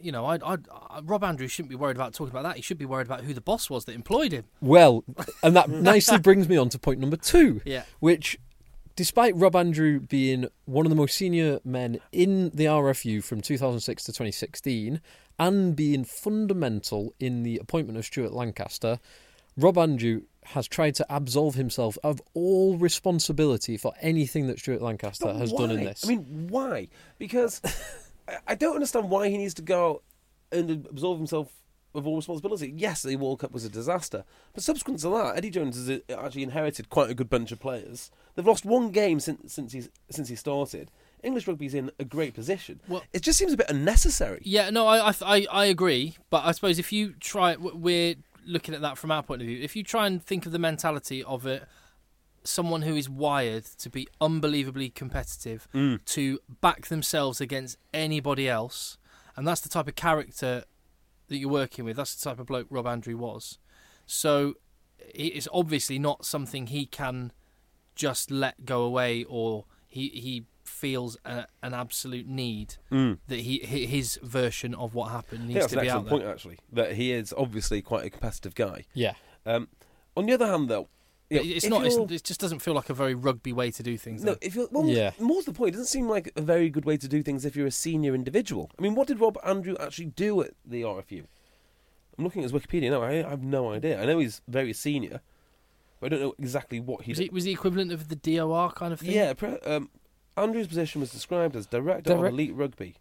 Rob Andrews shouldn't be worried about talking about that. He should be worried about who the boss was that employed him. Well, and that nicely brings me on to point number two, Yeah. which, despite Rob Andrew being one of the most senior men in the RFU from 2006 to 2016 and being fundamental in the appointment of Stuart Lancaster, Rob Andrew has tried to absolve himself of all responsibility for anything that Stuart Lancaster But has why? done in this. I mean, why? Because I don't understand why he needs to go out and absolve himself of all responsibility. Yes, the World Cup was a disaster, but subsequent to that, Eddie Jones has actually inherited quite a good bunch of players. They've lost one game since he started. English rugby's in a great position. Well, it just seems a bit unnecessary. Yeah, no, I agree. But I suppose if you try, we're looking at that from our point of view. If you try and think of the mentality of someone who is wired to be unbelievably competitive, to back themselves against anybody else, and that's the type of character that you're working with. That's the type of bloke Rob Andrew was. So it's obviously not something he can just let go away, or he feels an absolute need that his version of what happened needs to be out there. That's an excellent point, actually, that he is obviously quite a competitive guy. Yeah. On the other hand, though, it's not. It just doesn't feel like a very rugby way to do things. No, more to the point, it doesn't seem like a very good way to do things if you're a senior individual. I mean, what did Rob Andrew actually do at the RFU? I'm looking at his Wikipedia now. I have no idea. I know he's very senior, but I don't know exactly what he did. Was the equivalent of the DOR kind of thing? Yeah, Andrew's position was described as Director of Elite Rugby.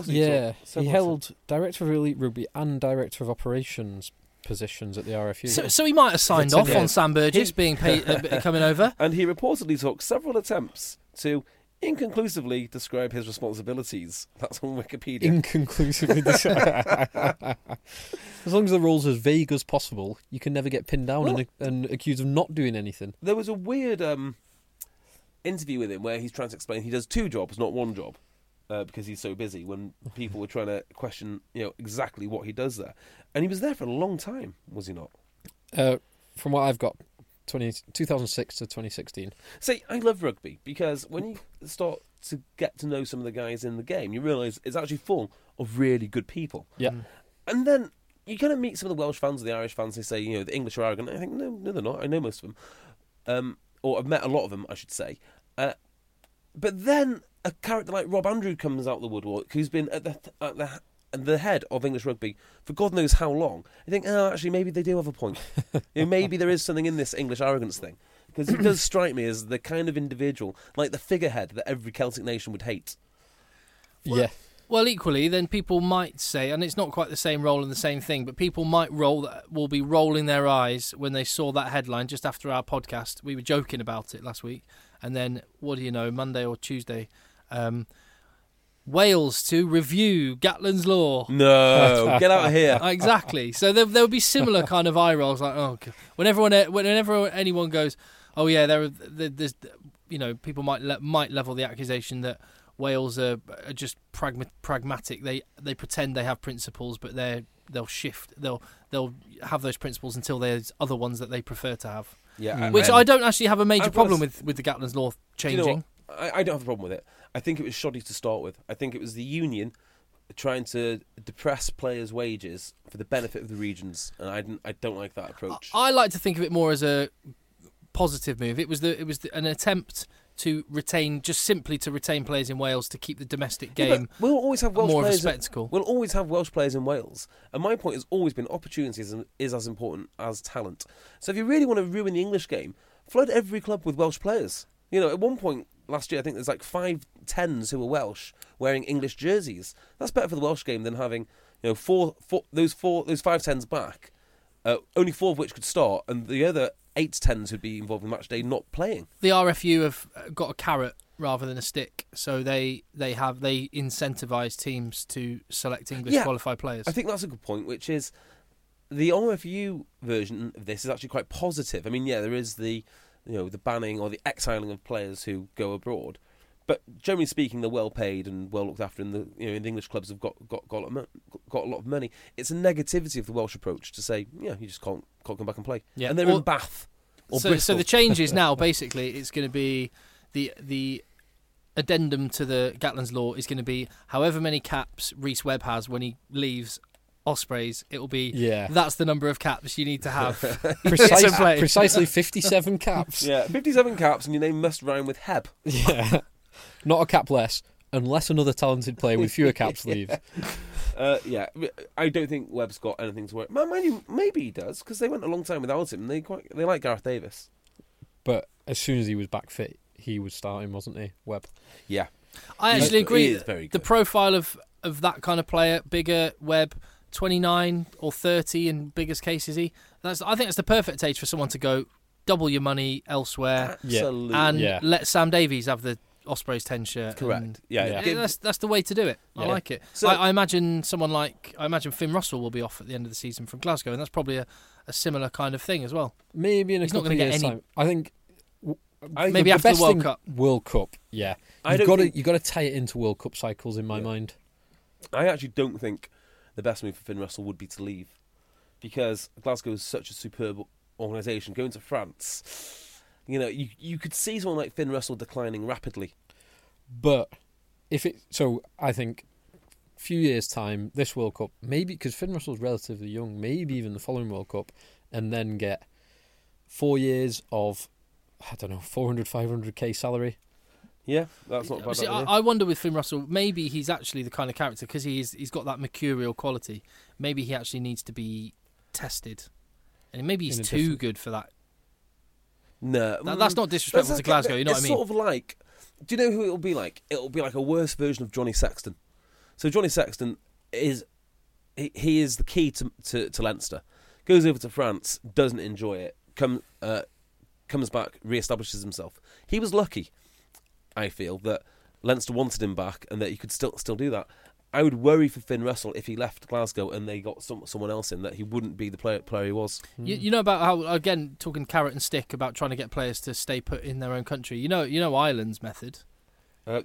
He held Director of Elite Rugby and Director of Operations positions at the RFU. So he might have signed off on Sam Burgess being paid, coming over. And he reportedly took several attempts to inconclusively describe his responsibilities. That's on Wikipedia. Inconclusively describe. As long as the role's as vague as possible, you can never get pinned down and accused of not doing anything. There was a weird interview with him where he's trying to explain he does two jobs, not one job, because he's so busy, when people were trying to question exactly what he does there. And he was there for a long time, was he not? From what I've got, 2006 to 2016. See, I love rugby because when you start to get to know some of the guys in the game, you realise it's actually full of really good people. Yeah. And then you kind of meet some of the Welsh fans or the Irish fans, they say, the English are arrogant. I think, no, they're not. I know most of them. Or I've met a lot of them, I should say. But then a character like Rob Andrew comes out of the woodwork, who's been at the head of English rugby for God knows how long. I think, actually, maybe they do have a point. Maybe there is something in this English arrogance thing. Because he does strike me as the kind of individual, like the figurehead that every Celtic nation would hate. Well, equally, then people might say, and it's not quite the same role and the same thing, but people will be rolling their eyes when they saw that headline just after our podcast. We were joking about it last week, and then, what do you know, Monday or Tuesday, Wales to review Gatland's Law. No, get out of here. Exactly. So there will be similar kind of eye rolls, like, oh, whenever anyone goes, oh yeah, there's people might level the accusation that Wales are just pragmatic. They pretend they have principles, but they'll shift. They'll have those principles until there's other ones that they prefer to have. Yeah, which I don't actually have a major problem with the Gatland's Law changing. You know what? I don't have a problem with it. I think it was shoddy to start with. I think it was the union trying to depress players' wages for the benefit of the regions, and I don't like that approach. I like to think of it more as a positive move. It was an attempt to retain players in Wales to keep the domestic Yeah, game but we'll always have Welsh more of a players. spectacle. We'll always have Welsh players in Wales. And my point has always been opportunity is as important as talent. So if you really want to ruin the English game, flood every club with Welsh players. You know, at one point last year, I think there's like 5 10s who were Welsh wearing English jerseys. That's better for the Welsh game than having, you know, those 5 10s back, only 4 of which could start, and the other 8 10s who'd be involved in match day not playing. The RFU have got a carrot rather than a stick, so they incentivise teams to select English qualified players. I think that's a good point, which is the RFU version of this is actually quite positive. I mean, yeah, there is the banning or the exiling of players who go abroad, but generally speaking, they're well paid and well looked after, and the English clubs have got a lot of money. It's a negativity of the Welsh approach to say, you just can't come back and play, and they're in Bath or Bristol. So the change is now basically it's going to be the addendum to the Gatland's law is going to be however many caps Rhys Webb has when he leaves Ospreys. It will be that's the number of caps you need to have. Precisely 57 caps. Yeah, 57 caps, and your name must rhyme with Heb. Yeah, not a cap less, unless another talented player with fewer caps leaves. I don't think Webb's got anything to worry. Mind you, maybe he does, because they went a long time without him. They like Gareth Davis. But as soon as he was back fit, he was starting, wasn't he, Webb? Yeah. I actually agree. He is very good. The profile of that kind of player, bigger, Webb, 29 or 30 in biggest case, is he? I think that's the perfect age for someone to go double your money elsewhere. Absolutely. And let Sam Davies have the Ospreys 10 shirt. Correct. That's the way to do it. I like it. So, I imagine Finn Russell will be off at the end of the season from Glasgow, and that's probably a similar kind of thing as well. Maybe in a couple of years' time. I think maybe after the World Cup. World Cup, yeah. You've got to tie it into World Cup cycles in my mind. I actually don't think the best move for Finn Russell would be to leave, because Glasgow is such a superb organisation. Going to France, you could see someone like Finn Russell declining rapidly. But I think a few years' time, this World Cup, maybe because Finn Russell's relatively young, maybe even the following World Cup, and then get 4 years of, I don't know, 400, 500k salary. Yeah, that's not bad. See, I wonder with Finn Russell, maybe he's actually the kind of character, because he's got that mercurial quality. Maybe he actually needs to be tested, and maybe he's too good for that. No, that's not disrespectful to Glasgow. You know what I mean? It's sort of like, do you know who it'll be like? It'll be like a worse version of Johnny Sexton. So Johnny Sexton is the key to Leinster. Goes over to France, doesn't enjoy it. Comes back, re-establishes himself. He was lucky, I feel, that Leinster wanted him back and that he could still do that. I would worry for Finn Russell if he left Glasgow and they got someone else in, that he wouldn't be the player he was. You know about how, again, talking carrot and stick about trying to get players to stay put in their own country. You know Ireland's method. Let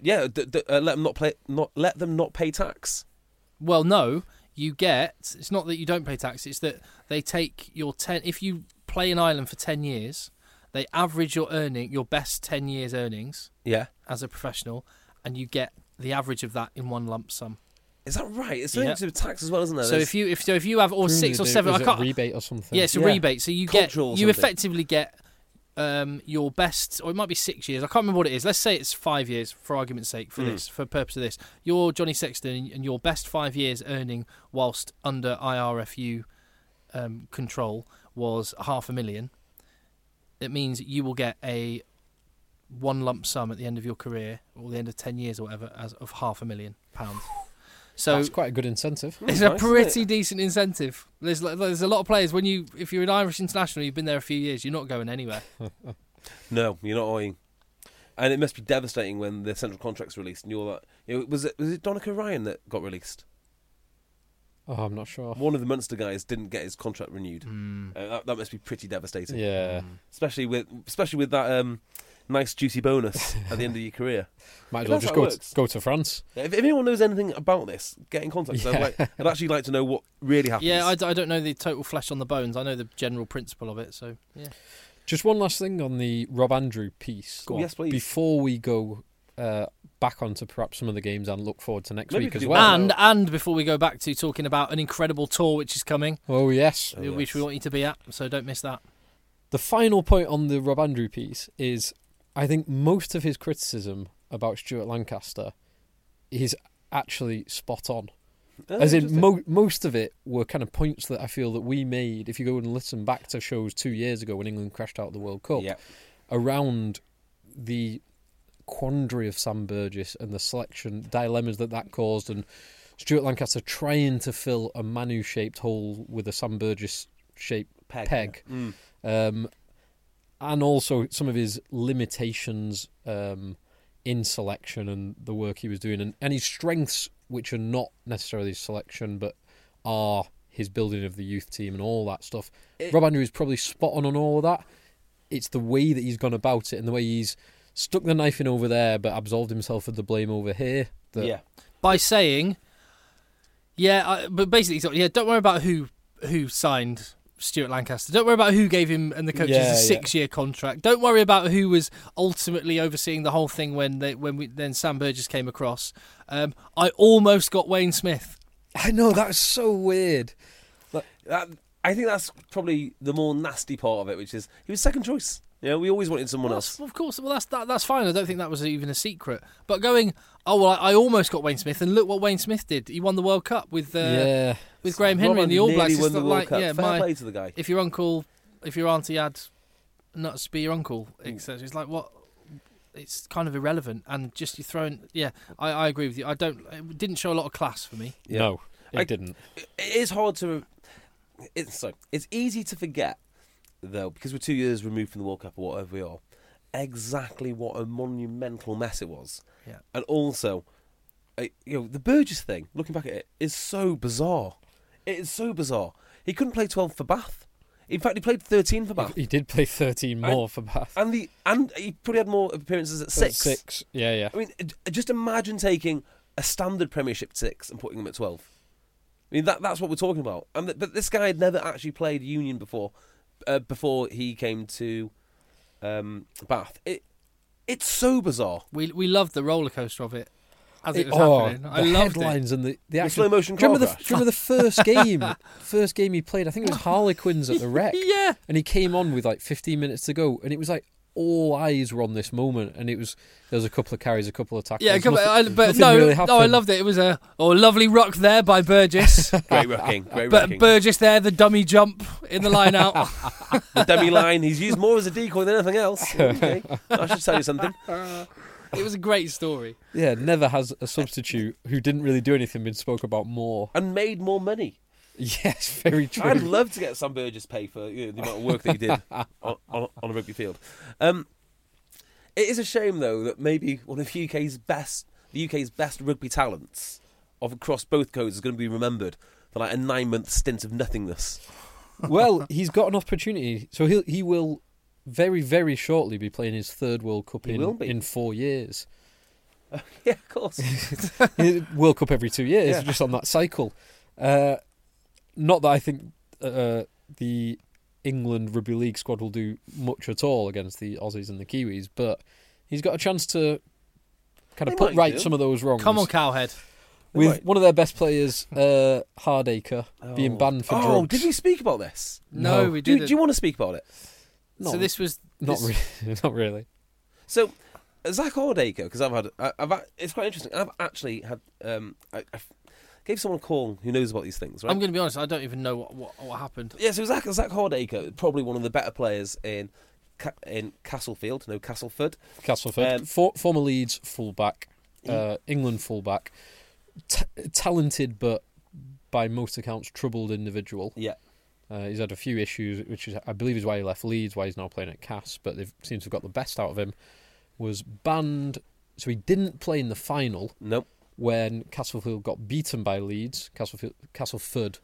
them not pay tax. Well, no, it's not that you don't pay tax. It's that they take your 10. If you play in Ireland for 10 years, they average your best 10 years earnings. Yeah. As a professional, and you get the average of that in one lump sum. Is that right? It's something to do with tax as well, isn't there? So if you have 6 or 7, I can't rebate or something. Yeah, it's a rebate. So you effectively get your best, or it might be 6 years. I can't remember what it is. Let's say it's 5 years for argument's sake, for purpose of this. You're Johnny Sexton, and your best 5 years earning whilst under IRFU control was $500,000. It means you will get a one lump sum at the end of your career, or the end of 10 years or whatever, of £500,000. So that's quite a good incentive. It's a pretty decent incentive. There's a lot of players, if you're an Irish international, you've been there a few years, you're not going anywhere. No, you're not owing. And it must be devastating when the central contract's released and you're like, was it Donica Ryan that got released? Oh, I'm not sure. One of the Munster guys didn't get his contract renewed. That must be pretty devastating. Yeah, especially with that nice juicy bonus at the end of your career. Might as well just go to France. If anyone knows anything about this, get in contact. Yeah. I'd actually like to know what really happens. Yeah, I don't know the total flesh on the bones. I know the general principle of it. So yeah. Just one last thing on the Rob Andrew piece. Yes, please. Before we go back onto perhaps some of the games and look forward to next week as well. And before we go back to talking about an incredible tour which is coming. Oh, yes. Which we want you to be at, so don't miss that. The final point on the Rob Andrew piece is I think most of his criticism about Stuart Lancaster is actually spot on. As in, most of it were kind of points that I feel that we made, if you go and listen back to shows 2 years ago when England crashed out of the World Cup, around the quandary of Sam Burgess and the selection dilemmas that caused, and Stuart Lancaster trying to fill a Manu-shaped hole with a Sam Burgess-shaped peg. And also some of his limitations in selection and the work he was doing, and his strengths, which are not necessarily his selection, but are his building of the youth team and all that stuff. Rob Andrew is probably spot on all of that. It's the way that he's gone about it and the way he's stuck the knife in over there but absolved himself of the blame over here. By saying, but basically, don't worry about who signed Stuart Lancaster. Don't worry about who gave him and the coaches a 6-year contract. Don't worry about who was ultimately overseeing the whole thing when Sam Burgess came across. I almost got Wayne Smith. I know, that's so weird. I think that's probably the more nasty part of it, which is he was second choice. We always wanted someone else. Of course, that's fine. I don't think that was even a secret. But going, I almost got Wayne Smith, and look what Wayne Smith did. He won the World Cup with Graham Henry and the All Blacks. Won the World Cup. Fair play to the guy. If your auntie had nuts to be your uncle, etc. It's like what? It's kind of irrelevant, and just you throwing. Yeah, I agree with you. It didn't show a lot of class for me. Yeah. No, it didn't. It is hard to. It's easy to forget, though, because we're 2 years removed from the World Cup or whatever we are, exactly what a monumental mess it was. Yeah. And also, the Burgess thing, looking back at it, is so bizarre. It is so bizarre. He couldn't play 12 for Bath. In fact, he played 13 for Bath. He did play 13 more for Bath. And he probably had more appearances at 6. 6, yeah. I mean, just imagine taking a standard Premiership 6 and putting him at 12. I mean, that's what we're talking about. But this guy had never actually played Union before he came to Bath. It's so bizarre. We loved the roller coaster of it as it was happening. I loved headlines it. And the actual slow motion. Do you remember the first game? First game he played, I think it was Harlequins at the Rec. Yeah. And he came on with like 15 minutes to go, and it was like all eyes were on this moment, and there was a couple of carries, a couple of tackles. Yeah, nothing really happened. I loved it. It was a lovely ruck there by Burgess. Great rucking. But Burgess there, the dummy jump in the line out. The dummy line, he's used more as a decoy than anything else. Okay. I should tell you something. It was a great story. Yeah, never has a substitute who didn't really do anything been spoke about more. And made more money. Yes, very true. I'd love to get Sam Burgess pay for the amount of work that he did on a rugby field. It is a shame, though, that maybe one of the UK's best rugby talents across both codes is going to be remembered for like a 9-month stint of nothingness. Well, he's got an opportunity, so he will very, very shortly be playing his third World Cup in 4 years. Yeah, of course. World Cup every 2 years, just on that cycle. Not that I think the England Rugby League squad will do much at all against the Aussies and the Kiwis, but he's got a chance to kind of put right some of those wrongs. Come on, Cowhead. With one of their best players, Hardacre, being banned for drugs. Oh, did we speak about this? No, we didn't. Do you want to speak about it? No, so this was... Not really. So, Zach Hardacre, because it's quite interesting. I've actually had... I gave someone a call who knows about these things, right? I'm going to be honest, I don't even know what happened. Yeah, so Zach Hardacre, probably one of the better players in Castleford. Former Leeds fullback, England fullback, talented but by most accounts troubled individual. Yeah. He's had a few issues, which is, I believe, is why he left Leeds, why he's now playing at Cass, but they seem to have got the best out of him. Was banned, so he didn't play in the final. Nope. When Castleford got beaten by Leeds, Castleford,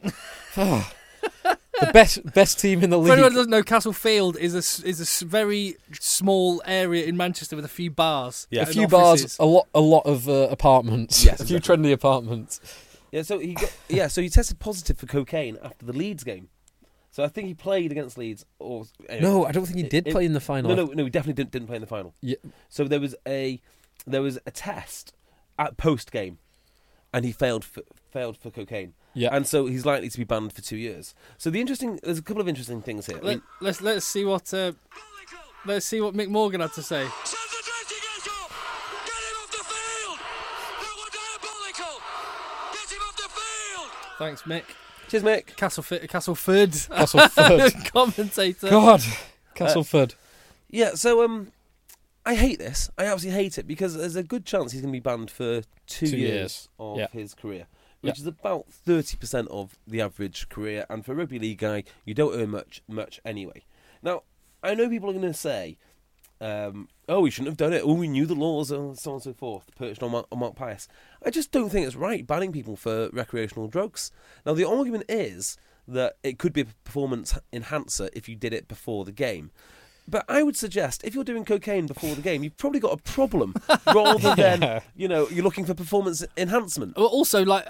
the best team in the league. For anyone who doesn't know, Castlefield is a very small area in Manchester with a few bars. Yeah. A few bars, a lot of apartments. Yes, a few trendy apartments. Yeah, so he tested positive for cocaine after the Leeds game. So I think he played against Leeds. Anyway, no, I don't think he did play in the final. No, he definitely didn't play in the final. Yeah. So there was a test at post game, and he failed for cocaine. Yeah. And so he's likely to be banned for 2 years. So there's a couple of interesting things here. Let's see what. Let's see what Mick Morgan had to say. Send the dressing gate up! Get him off the field! That was diabolical! Get him off the field! Thanks, Mick. Cheers, Mick. Castleford Castleford. commentator. God, Castleford. Yeah, so I hate this. I absolutely hate it because there's a good chance he's going to be banned for 2 2 years years. of Yeah. his career, which is about 30% of the average career. And for a rugby league guy, you don't earn much anyway. Now, I know people are going to say, "Oh, we shouldn't have done it. Oh, we knew the laws and so on and so forth." Perched on Mark Pius. I just don't think it's right banning people for recreational drugs. Now, the argument is that it could be a performance enhancer if you did it before the game. But I would suggest if you're doing cocaine before the game, you've probably got a problem rather than, you're looking for performance enhancement. Well, also, like,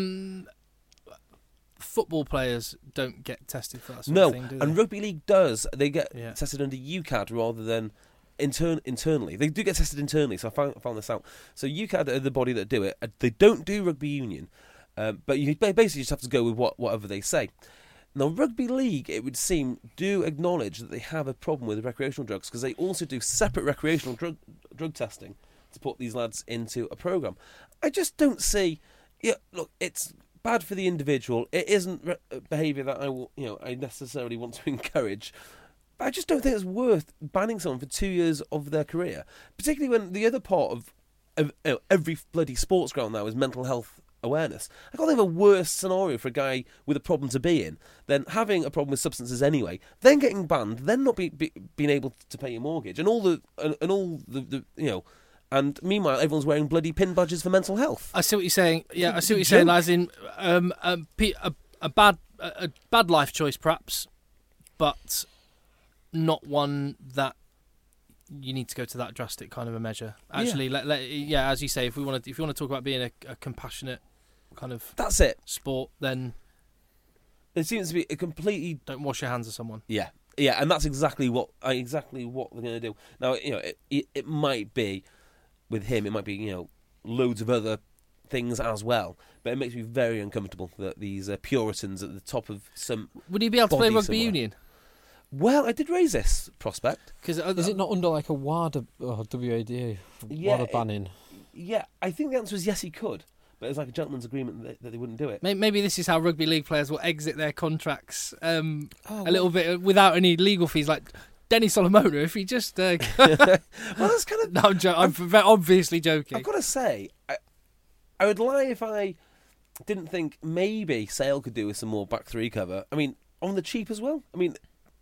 football players don't get tested for that sort of thing, do they? And rugby league does. They get Yeah. tested under UCAD rather than internally. They do get tested internally, so I found this out. So UCAD are the body that do it. They don't do rugby union, but you basically just have to go with whatever they say. Now, rugby league, it would seem, do acknowledge that they have a problem with recreational drugs because they also do separate recreational drug testing to put these lads into a program. I just don't see. Yeah, look, it's bad for the individual. It isn't behaviour that I necessarily want to encourage. But I just don't think it's worth banning someone for 2 years of their career, particularly when the other part of every bloody sports ground now is mental health awareness. I can't think of a worse scenario for a guy with a problem to be in than having a problem with substances anyway, then getting banned, then not being able to pay your mortgage, and all the and meanwhile everyone's wearing bloody pin badges for mental health. I see what you're saying. Yeah, I see what you're saying. As in, a bad life choice, perhaps, but not one that you need to go to that drastic kind of a measure. Actually, as you say, if you want to talk about being a compassionate kind of That's it. sport, then It seems to be a completely don't wash your hands of someone. Yeah, and that's exactly what they're going to do. Now, it might be with him. It might be loads of other things as well. But it makes me very uncomfortable that these Puritans at the top of some. Would he be able to play body rugby somewhere. union? Well, I did raise this prospect. Because Is it not under like a WADA or WADA WADA banning? Yeah, I think the answer is yes, he could. But it's like a gentleman's agreement that they wouldn't do it. Maybe this is how rugby league players will exit their contracts a little bit without any legal fees, like Denny Solomona. If he just Well, that's kind of. no, I'm obviously joking. I've got to say, I would lie if I didn't think maybe Sale could do with some more back three cover. I mean, on the cheap as well. I mean,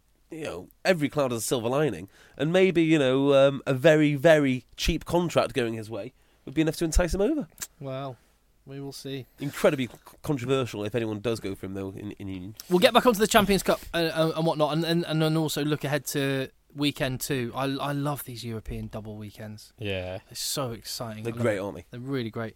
every cloud has a silver lining, and maybe a very, very cheap contract going his way would be enough to entice him over. Well, we will see. Incredibly controversial if anyone does go for him though in union. We'll get back onto the Champions Cup and whatnot, and then also look ahead to weekend 2. I love these European double weekends. Yeah. They're so exciting. They're great, aren't they? They're really great.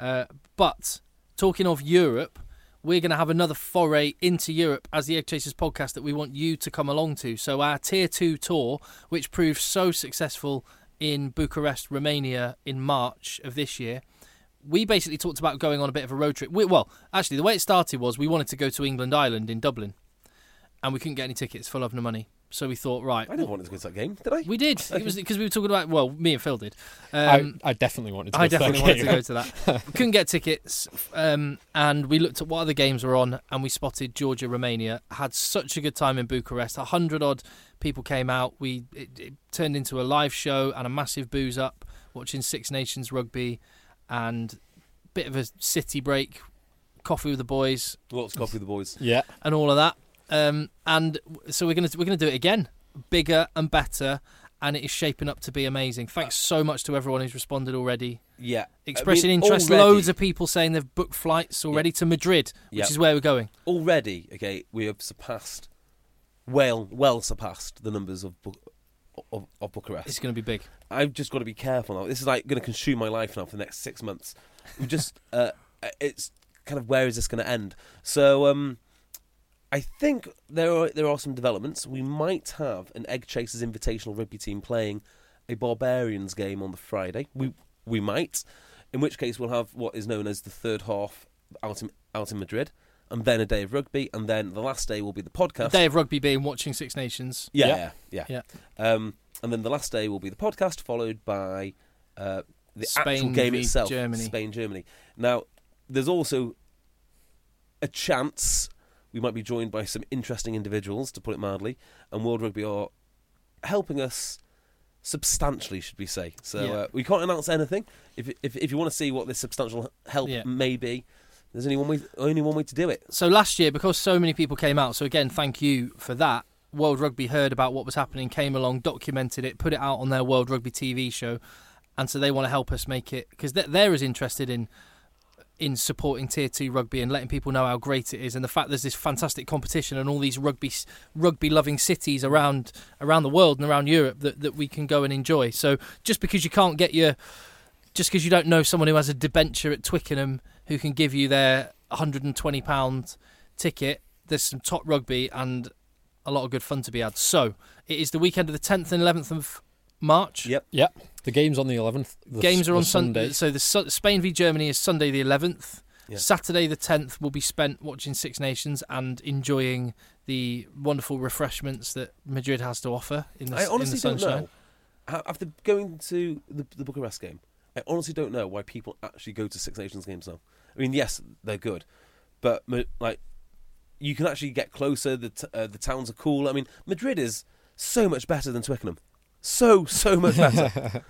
But talking of Europe, we're going to have another foray into Europe as the Egg Chasers podcast that we want you to come along to. So our Tier 2 tour, which proved so successful in Bucharest, Romania in March of this year, we basically talked about going on a bit of a road trip. Actually, the way it started was we wanted to go to England Island in Dublin, and we couldn't get any tickets for love nor money. So we thought, right. I never wanted to go to that game, did I? We did. It was because we were talking about, me and Phil did. I definitely wanted to go I to that definitely wanted to game. go to that. We couldn't get tickets, and we looked at what other games were on, and we spotted Georgia, Romania. Had such a good time in Bucharest. 100-odd people came out. It turned into a live show and a massive booze up, watching Six Nations rugby, and a bit of a city break, coffee with the boys, Lots of coffee with the boys. Yeah. and all of that. And so we're gonna do it again, bigger and better, and it is shaping up to be amazing. Thanks so much to everyone who's responded already, Yeah. expressing interest. Already, Loads of people saying they've booked flights already to Madrid, which Yeah. is where we're going. Already, okay, we have surpassed, well surpassed the numbers of Bucharest. It's going to be big. I've just got to be careful now. This is like going to consume my life now for the next 6 months. We just, it's kind of where is this going to end? So, I think there are some developments. We might have an Egg Chasers Invitational rugby team playing a Barbarians game on the Friday. We might, in which case we'll have what is known as the third half out in Madrid, and then a day of rugby, and then the last day will be the podcast. Day of rugby being watching Six Nations. Yeah. Yeah. And then the last day will be the podcast, followed by the actual Spain game v itself. Germany. Spain-Germany. Now, there's also a chance we might be joined by some interesting individuals, to put it mildly, and World Rugby are helping us substantially, should we say. So we can't announce anything. If you want to see what this substantial help may be, there's only one way to do it. So last year, because so many people came out, so again, thank you for that, World Rugby heard about what was happening, came along, documented it, put it out on their World Rugby TV show, and so they want to help us make it, because they're as interested in supporting Tier 2 rugby and letting people know how great it is, and the fact there's this fantastic competition and all these rugby-loving cities around the world and around Europe that we can go and enjoy. So just because you don't know someone who has a debenture at Twickenham who can give you their £120 ticket, there's some top rugby and a lot of good fun to be had. So it is the weekend of the 10th and 11th of March. Yep. The game's on the 11th. Games are on Sunday. So the Spain v Germany is Sunday the 11th. Yeah. Saturday the 10th will be spent watching Six Nations and enjoying the wonderful refreshments that Madrid has to offer in the, I honestly in the don't sunshine. know. After going to the Bucharest game, I honestly don't know why people actually go to Six Nations games now. I mean, yes, they're good, but like you can actually get closer. The towns are cool. I mean, Madrid is so much better than Twickenham. So much better.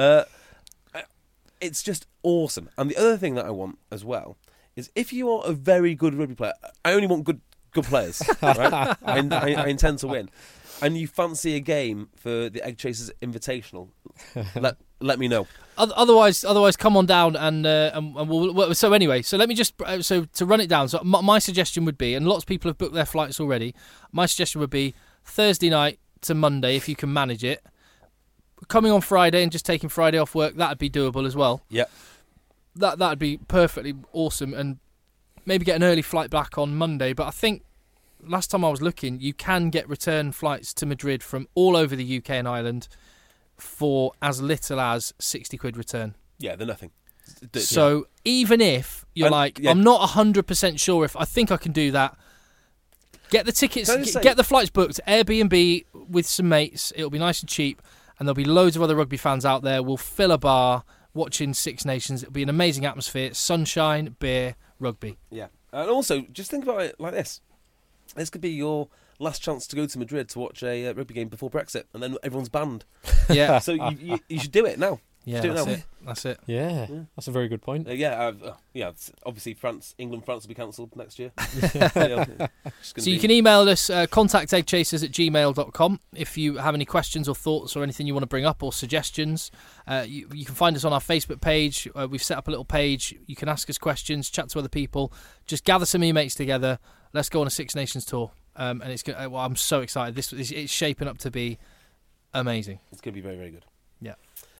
It's just awesome. And the other thing that I want as well is if you are a very good rugby player, I only want good players. Right? I intend to win. And you fancy a game for the Egg Chasers Invitational, let me know. Otherwise, come on down and we'll. So anyway, so let me just so to run it down. So my suggestion would be, and lots of people have booked their flights already. My suggestion would be Thursday night to Monday if you can manage it. Coming on Friday and just taking Friday off work, that'd be doable as well. Yeah, that'd be perfectly awesome, and maybe get an early flight back on Monday. But I think last time I was looking, you can get return flights to Madrid from all over the UK and Ireland for as little as £60 return. Yeah, they're nothing. So even if you're I'm not 100% sure if I think I can do that, get the tickets, get the flights booked, Airbnb with some mates. It'll be nice and cheap, and there'll be loads of other rugby fans out there. We'll fill a bar watching Six Nations. It'll be an amazing atmosphere, sunshine, beer, rugby. Yeah, and also just think about it like this. This could be your last chance to go to Madrid to watch a rugby game before Brexit, and then everyone's banned. Yeah. So you should do it now. Yeah, that's it. Yeah, that's a very good point. Obviously England, France will be cancelled next year. So you can email us, contacteggchasers@gmail.com if you have any questions or thoughts or anything you want to bring up or suggestions. You can find us on our Facebook page. We've set up a little page. You can ask us questions, chat to other people. Just gather some e-mates together. Let's go on a Six Nations tour. And it's good. Well, I'm so excited. It's shaping up to be amazing. It's going to be very, very good. Yeah.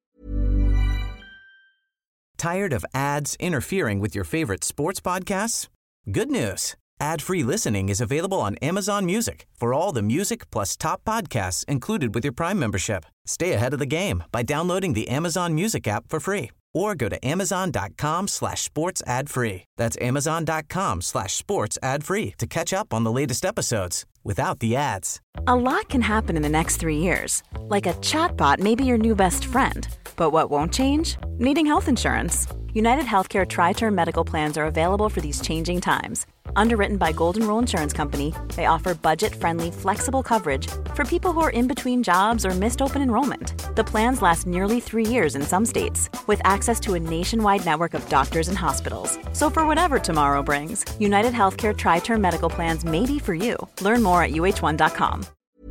Tired of ads interfering with your favorite sports podcasts? Good news. Ad-free listening is available on Amazon Music for all the music plus top podcasts included with your Prime membership. Stay ahead of the game by downloading the Amazon Music app for free or go to amazon.com/sports ad free. That's amazon.com/sports ad free to catch up on the latest episodes without the ads. A lot can happen in the next 3 years. Like a chatbot may be your new best friend. But what won't change? Needing health insurance. United Healthcare Tri-Term Medical Plans are available for these changing times. Underwritten by Golden Rule Insurance Company, they offer budget-friendly, flexible coverage for people who are in between jobs or missed open enrollment. The plans last nearly 3 years in some states, with access to a nationwide network of doctors and hospitals. So for whatever tomorrow brings, United Healthcare Tri-Term Medical Plans may be for you. Learn more at uh1.com.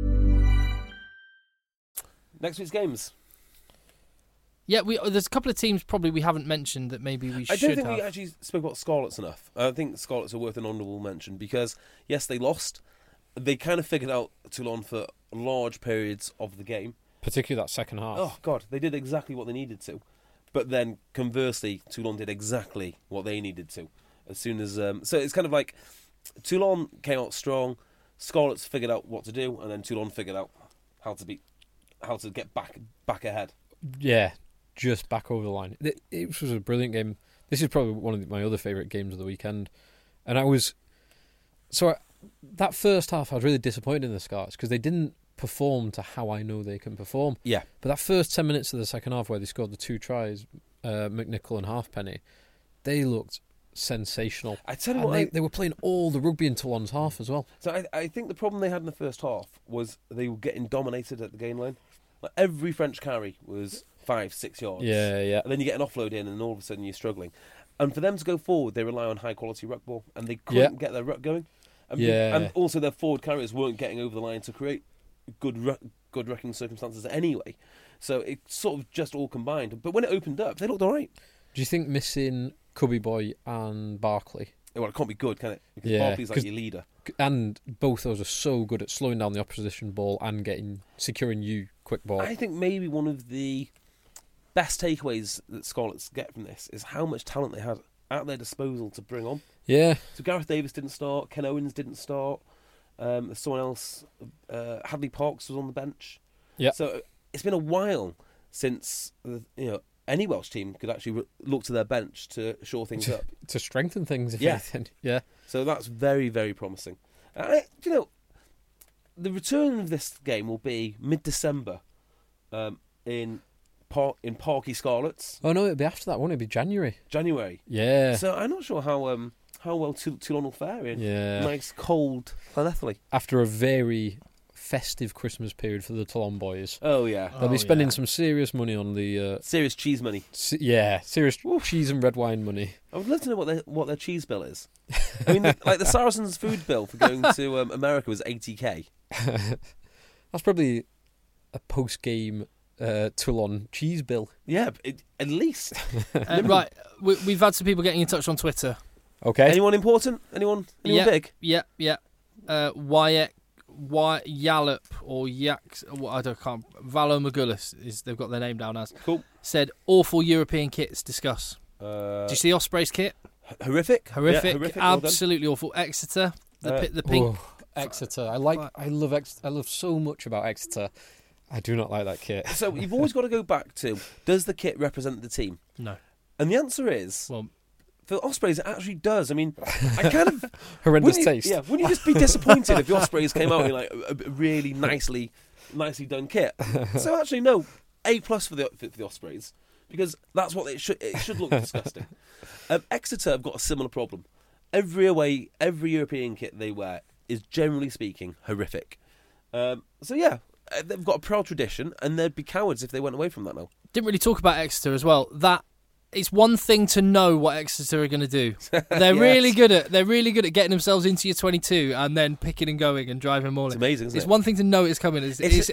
Next week's games. Yeah, there's a couple of teams probably we haven't mentioned that maybe we should have. I don't think we actually spoke about Scarlets enough. I think Scarlets are worth an honourable mention because, yes, they lost. They kind of figured out Toulon for large periods of the game. Particularly that second half. Oh, God, they did exactly what they needed to. But then, conversely, Toulon did exactly what they needed to. As soon as... so it's kind of like Toulon came out strong, Scarlets figured out what to do, and then Toulon figured out how to get back ahead. Yeah. Just back over the line. It was a brilliant game. This is probably one of my other favourite games of the weekend. And I was that first half, I was really disappointed in the Scots because they didn't perform to how I know they can perform. Yeah. But that first 10 minutes of the second half where they scored the 2 tries, McNichol and Halfpenny, they looked sensational. I tell you And what, they were playing all the rugby in Toulon's half as well. So I think the problem they had in the first half was they were getting dominated at the gain line. Like every French carry was 5-6 yards. Yeah. And then you get an offload in, and all of a sudden you're struggling. And for them to go forward, they rely on high quality ruck ball, and they couldn't get their ruck going. And also their forward carriers weren't getting over the line to create good rucking circumstances anyway. So it sort of just all combined. But when it opened up, they looked all right. Do you think missing Cubby Boy and Barkley? Well, it can't be good, can it? Because Yeah, Barkley's like your leader. And both those are so good at slowing down the opposition ball and securing you quick ball. I think maybe one of the best takeaways that Scarlets get from this is how much talent they had at their disposal to bring on. Yeah. So Gareth Davis didn't start, Ken Owens didn't start, there's someone else, Hadley Parks was on the bench. Yeah. So it's been a while since any Welsh team could actually look to their bench to shore things up. To strengthen things, if Yeah. anything. Yeah. So that's very, very promising. The return of this game will be mid-December in Parky Scarlets. Oh, no, it'll be after that, won't it? It'll be January. January. Yeah. So I'm not sure how well Toulon will fare in Yeah. nice, cold Llanelli. After a very festive Christmas period for the Toulon boys. Oh, yeah. They'll be spending some serious money on the... Serious cheese money. serious cheese and red wine money. I would love to know what their cheese bill is. I mean, like the Saracens' food bill for going to America was 80k. That's probably a post-game Toulon cheese bill. Yeah, at least. Right, we've had some people getting in touch on Twitter. Okay. Anyone important? Anyone big? Yeah. Yallop or Yaks, I can't. Valo Magulis they've got their name down as. Cool. Said awful European kits. Discuss. Do you see Osprey's kit? Horrific. Horrific. Yeah, horrific. Well done. Absolutely awful. Exeter. The pink. Exeter. I love Exeter. I love so much about Exeter. I do not like that kit. So you've always got to go back to, does the kit represent the team? No. And the answer is, Well, for Ospreys, it actually does. I mean, I kind of... Horrendous taste. Yeah, wouldn't you just be disappointed if the Ospreys came out in like a really nicely done kit? So actually, no, A+ for the Ospreys, because that's what it should look disgusting. Exeter have got a similar problem. Every European kit they wear is, generally speaking, horrific. So yeah, they've got a proud tradition, and they'd be cowards if they went away from that now. didn't really talk about Exeter as well. That it's one thing to know what Exeter are going to do. They're Yes. really good at getting themselves into your 22 and then picking and going and driving them all It's in. amazing, isn't It's it? one thing to know it's coming.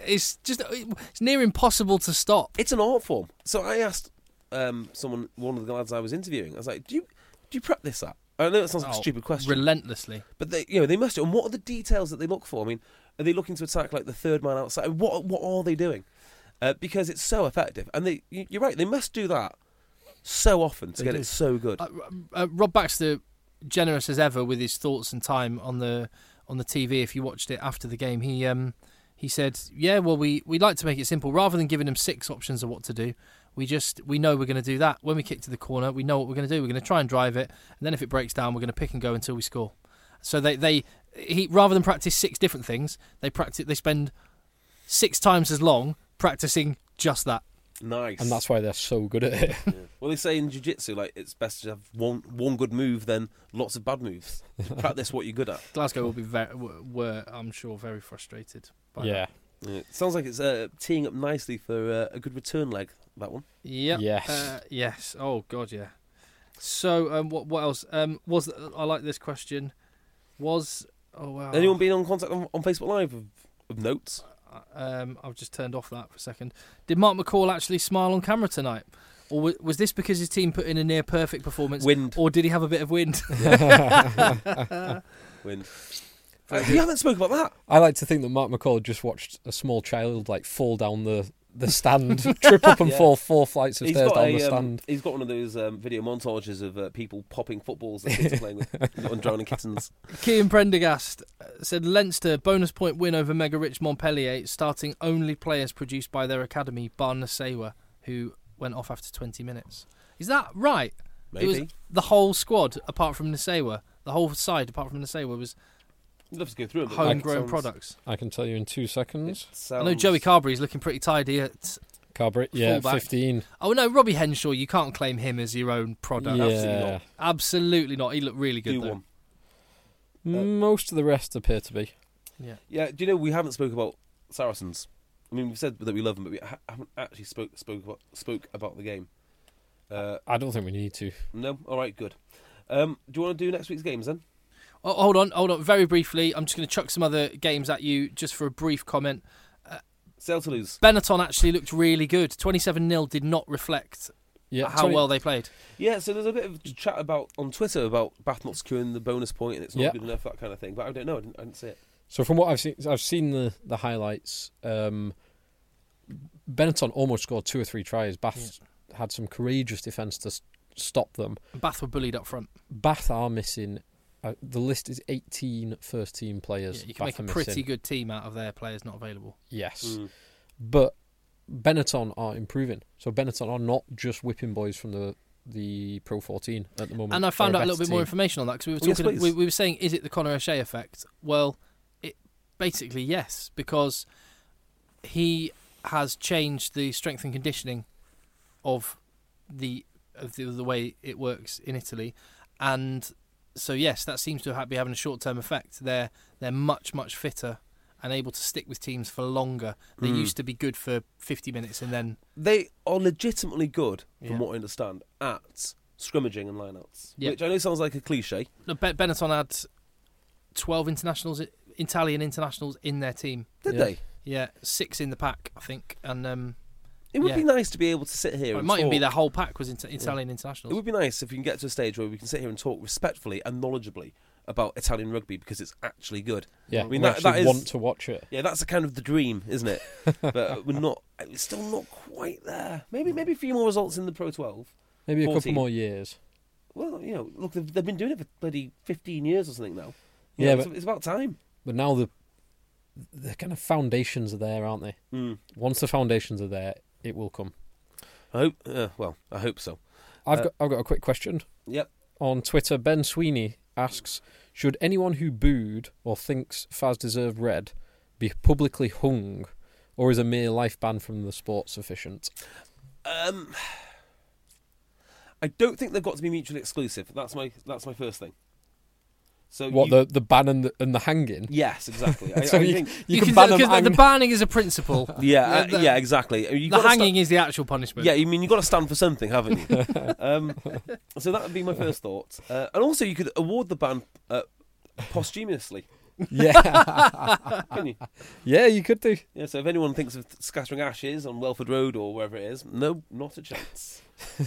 It's near impossible to stop. It's an art form. So I asked one of the lads I was interviewing. I was like, "Do you prep this up?" I know it sounds like a stupid question, Relentlessly. but they must do. And what are the details that they look for? I mean, are they looking to attack like the third man outside? What are they doing? Because it's so effective, and you're right. They must do that so often to get it so good. Rob Baxter, generous as ever with his thoughts and time on the TV. If you watched it after the game, he said, "Yeah, well, we like to make it simple. Rather than giving them 6 options of what to do, we know we're going to do that. When we kick to the corner, we know what we're going to do. We're going to try and drive it, and then if it breaks down, we're going to pick and go until we score." So he rather than practice 6 different things, they spend 6 times as long practicing just that. Nice, And that's why they're so good at it. Yeah. Well, they say in jiu-jitsu, like, it's best to have one good move than lots of bad moves. Practice what you're good at. Glasgow will be were I'm sure very frustrated by Yeah. that. Yeah. It sounds like it's teeing up nicely for a good return leg, that one. Yep. Yes. Yes. Oh God, yeah. So, what else? I like this question. Wow. Anyone been on contact on Facebook Live of notes? I've just turned off that for a second. Did Mark McCall actually smile on camera tonight, or was this because his team put in a near perfect performance? Wind. Or did he have a bit of wind? Wind. You haven't spoken about that. I like to think that Mark McCall just watched a small child fall down the stand, trip up and Yeah. fall 4 flights of He's stairs got down the stand. he's got one of those video montages of people popping footballs that kids are playing with on Drowning Kittens. Cian Prendergast said Leinster bonus point win over Mega Rich Montpellier, starting only players produced by their academy, bar Nasewa, who went off after 20 minutes. Is that right? Maybe. It was the whole squad apart from Nasewa. The whole side apart from Nasewa was You'd have to go through them. homegrown products. I can tell you in 2 seconds. I know Joey Carberry's looking pretty tidy at. Carberry, yeah, Fullback. 15. Oh no, Robbie Henshaw, you can't claim him as your own product. Yeah. Absolutely not. He looked really good Do though. one. Most of the rest appear to be. Yeah. Yeah, do you know we haven't spoke about Saracens? I mean, we've said that we love them, but we haven't actually spoke about the game. I don't think we need to. No? All right, good. Do you want to do next week's games then? Oh, hold on. Very briefly, I'm just going to chuck some other games at you just for a brief comment. Sale to lose. Benetton actually looked really good. 27-0 did not reflect how well they played. Yeah, so there's a bit of chat about on Twitter about Bath not securing the bonus point and it's not good enough, that kind of thing. But I don't know. I didn't see it. So from what I've seen the highlights. Benetton almost scored 2 or 3 tries. Bath had some courageous defence to stop them. Bath were bullied up front. Bath are missing. The list is 18 first-team players. Yeah, you can make a pretty good team out of their players not available. Yes. But Benetton are improving. So Benetton are not just whipping boys from the Pro 14 at the moment. And I found They're out a little bit more information on that because we were talking. We were saying, is it the Conor O'Shea effect? Well, basically yes, because he has changed the strength and conditioning of the way it works in Italy, and so yes, that seems to be having a short-term effect. They're much fitter and able to stick with teams for longer. They used to be good for 50 minutes and then they are legitimately good, from what I understand, at scrimmaging and lineouts. Yeah. Which I know sounds like a cliche. Benetton had 12 Italian internationals in their team. Did they? Yeah, 6 in the pack, I think, and it would be nice to be able to sit here. It and might even talk. be their whole pack was Italian internationals. It would be nice if we can get to a stage where we can sit here and talk respectfully and knowledgeably about Italian rugby because it's actually good. Yeah, I mean, we that actually is, want to watch it. Yeah, that's kind of the dream, isn't it? But we're still not quite there. Maybe a few more results in the Pro 12. Maybe 14. a couple more years. Well, look, they've been doing it for bloody 15 years or something now. But it's about time. But now the kind of foundations are there, aren't they? Once the foundations are there, it will come. I hope so. I've got a quick question. Yep. On Twitter, Ben Sweeney asks, should anyone who booed or thinks Faz deserved red be publicly hung, or is a mere life ban from the sport sufficient? I don't think they've got to be mutually exclusive. That's my first thing. So the ban and the hanging? Yes, exactly. So I think you can ban them. Because the banning is a principle. yeah, exactly. The hanging is the actual punishment. Yeah, you've got to stand for something, haven't you? So that would be my first thought. And also, you could award the ban posthumously. Yeah. Can you? Yeah, you could do. Yeah. So if anyone thinks of scattering ashes on Welford Road or wherever it is, no, not a chance.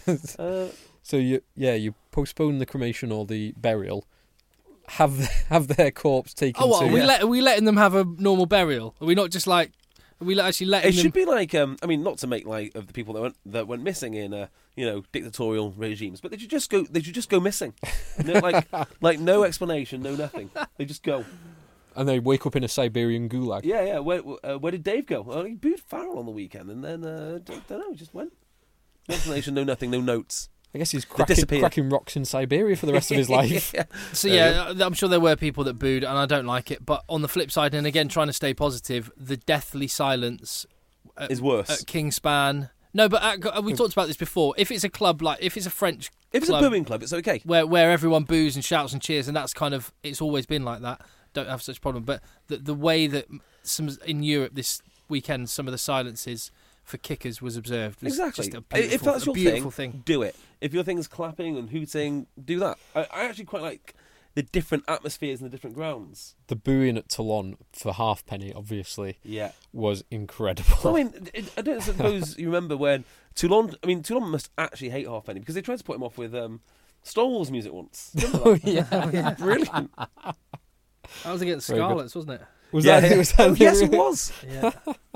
So you postpone the cremation or the burial. Have their corpse taken. Oh, what, to... are we letting them have a normal burial? Are we not just like? Are we actually letting it them? should be like not to make light of the people that went missing in dictatorial regimes, but they should just go missing. Like no explanation, no nothing. They just go. And they wake up in a Siberian gulag. Yeah. Where did Dave go? Oh, he booed Farrell on the weekend, and then don't know, just went. No explanation, no nothing, no notes. I guess he's cracking rocks in Siberia for the rest of his life. Yeah. So I'm sure there were people that booed, and I don't like it. But on the flip side, and again trying to stay positive, the deathly silence is worse at Kingspan. No, but we talked about this before. If it's a club if it's a French, if it's a booing club, it's okay. Where everyone boos and shouts and cheers, and that's kind of it's always been like that. Don't have such a problem. But the way that in Europe this weekend, some of the silences for kickers was observed. Was exactly. Just If that's your beautiful thing, do it. If your thing is clapping and hooting, do that. I actually quite like the different atmospheres and the different grounds. The booing at Toulon for Halfpenny, obviously, was incredible. I mean, I don't suppose you remember when Toulon must actually hate Halfpenny because they tried to put him off with Star Wars music once. Oh, yeah. Brilliant. That was against Scarlets, wasn't it? Yes, it was. Yeah.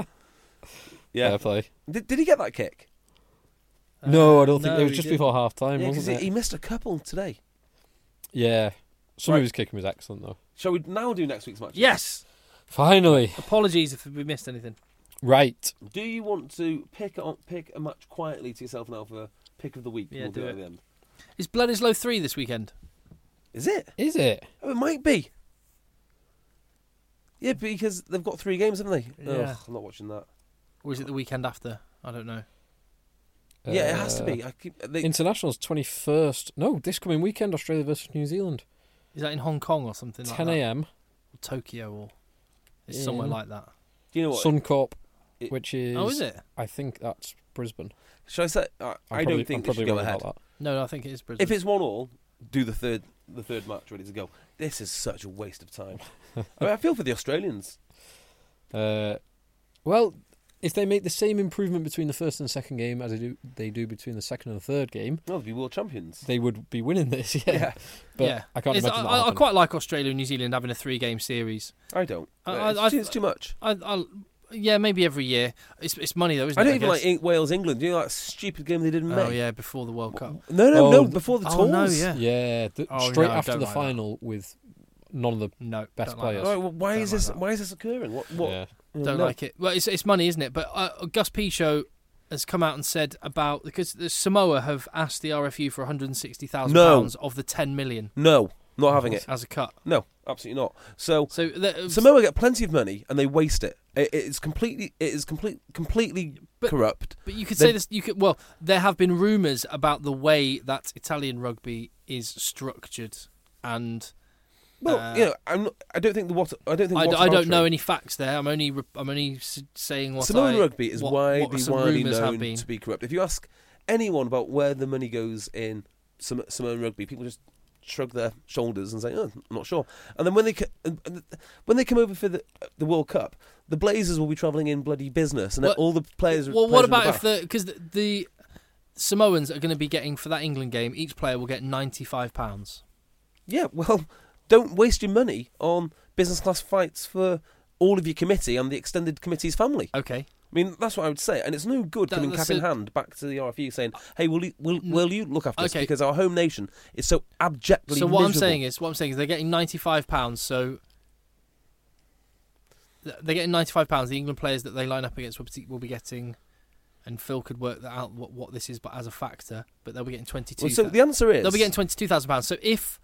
Yeah. Fair play. Did he get that kick? No, I don't think. No, It was just before half time, Yeah, wasn't it? he missed a couple today. Yeah. Some Right. of his kicking was excellent, though. Shall we now do next week's match? Yes. Finally. Apologies if we missed anything. Right. Do you want to pick a match quietly to yourself now for pick of the week? Yeah, We'll do it it. at the end. Is Bledisloe 3 this weekend? Is it? Is it? Oh, it might be. Yeah, because they've got 3 games, haven't they? Yeah. Ugh, I'm not watching that. Or is it the weekend after? I don't know. Yeah, it has to be. International's 21st. No, this coming weekend, Australia versus New Zealand. Is that in Hong Kong or something like that? 10 a.m. Or Tokyo or it's somewhere like that. Do you know what? Suncorp, which is... Oh, is it? I think that's Brisbane. Shall I say? I don't think they should go wrong ahead. about that. No, I think it is Brisbane. If it's 1-1, do the third match ready to go. This is such a waste of time. I feel for the Australians. Well, if they make the same improvement between the first and second game as they do between the second and the third game, Well, they'll be world champions. they would be winning this. Yeah, but yeah. I can't imagine that I happening. quite like Australia and New Zealand having a 3-game series. I don't. It's too much. Yeah, maybe every year. It's money though, isn't I it? don't even guess? like Wales England. You know that stupid game they did in May? Oh yeah, before the World Cup. No, before the tours. Oh no, yeah. Yeah, Oh, straight no, after don't the like that. final with none of the No, best don't like players. that. All right, well, why Don't is like this? that. Why is this occurring? What? Yeah. Don't like it. Well, it's money, isn't it? But Gus Pichot has come out and said about because the Samoa have asked the RFU for £160,000 of the 10 million No, not having it. as a cut. No, absolutely not. So So Samoa get plenty of money and they waste it. It is completely But- corrupt. But you could They- say this. You could. Well, there have been rumours about the way that Italian rugby is structured, and Well, I don't think I don't know any facts there. I'm only saying what Samoan rugby is what widely some rumours have known been. to be corrupt. If you ask anyone about where the money goes in Samoan rugby, people just shrug their shoulders and say, "Oh, I'm not sure." And then when they come over for the World Cup, the Blazers will be travelling in bloody business, and Well- all the players. Well, players what are in the about if back. because the Samoans are going to be getting for that England game? Each player will get £95. Yeah, well, don't waste your money on business class flights for all of your committee and the extended committee's family. Okay. I mean, that's what I would say, and it's no good coming cap in hand back to the RFU saying, "Hey, will you look after this?" Okay. Because our home nation is so abjectly. So what I'm miserable. saying is they're getting £95. So they're getting £95. The England players that they line up against will be getting, and Phil could work that out what this is, but as a factor, but they'll be getting 22. Well, so the answer is they'll be getting £22,000. So if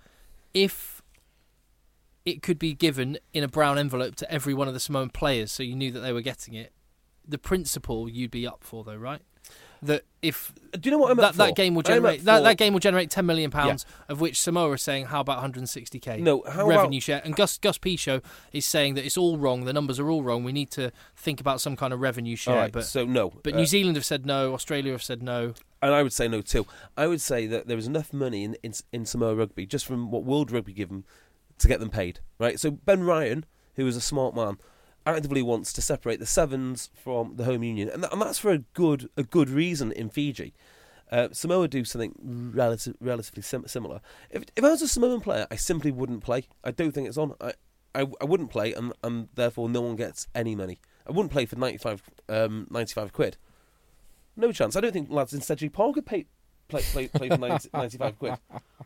it could be given in a brown envelope to every one of the Samoan players, so you knew that they were getting it, the principle you'd be up for, though, right? That if Do you know what I'm up that for? game will I'm up generate for- that game will generate £10 million, Yeah. of which Samoa are saying, how about 160k? No, how revenue about- share. And Gus Pichot is saying that it's all wrong. The numbers are all wrong. We need to think about some kind of revenue share. All right, but so no. but New Zealand have said no. Australia have said no. And I would say no too. I would say that there is enough money in Samoa rugby, just from what World Rugby give them, to get them paid. Right. So Ben Ryan, who is a smart man, actively wants to separate the sevens from the home union, and that's for a good reason in Fiji. Samoa do something relatively similar. If I was a Samoan player, I simply wouldn't play. I don't think it's on. I wouldn't play, and therefore no one gets any money. I wouldn't play for 95 quid. No chance. I don't think lads in Sedgley Park could play for 95 quid.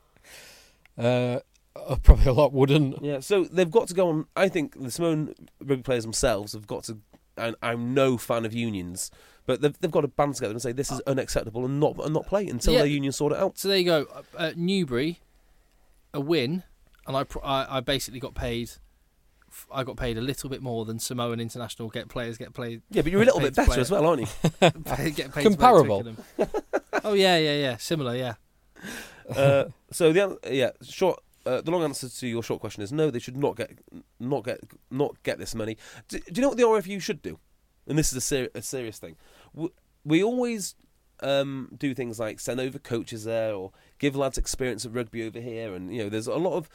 Probably a lot wouldn't. Yeah, so they've got to go on. I think the Samoan rugby players themselves have got to. And I'm no fan of unions, but they've got to band together and say this is unacceptable and not play until Yeah. their union sort it out. So there you go. Newbury, a win, and I basically got paid. I got paid a little bit more than Samoan international players get paid. Yeah, but you're a little bit better as well, aren't you? Get paid Comparable. to make Twickenham. Oh yeah, similar, yeah. So the long answer to your short question is no. They should not get this money. Do you know what the RFU should do? And this is a serious thing. We always do things like send over coaches there or give lads experience of rugby over here, and there's a lot of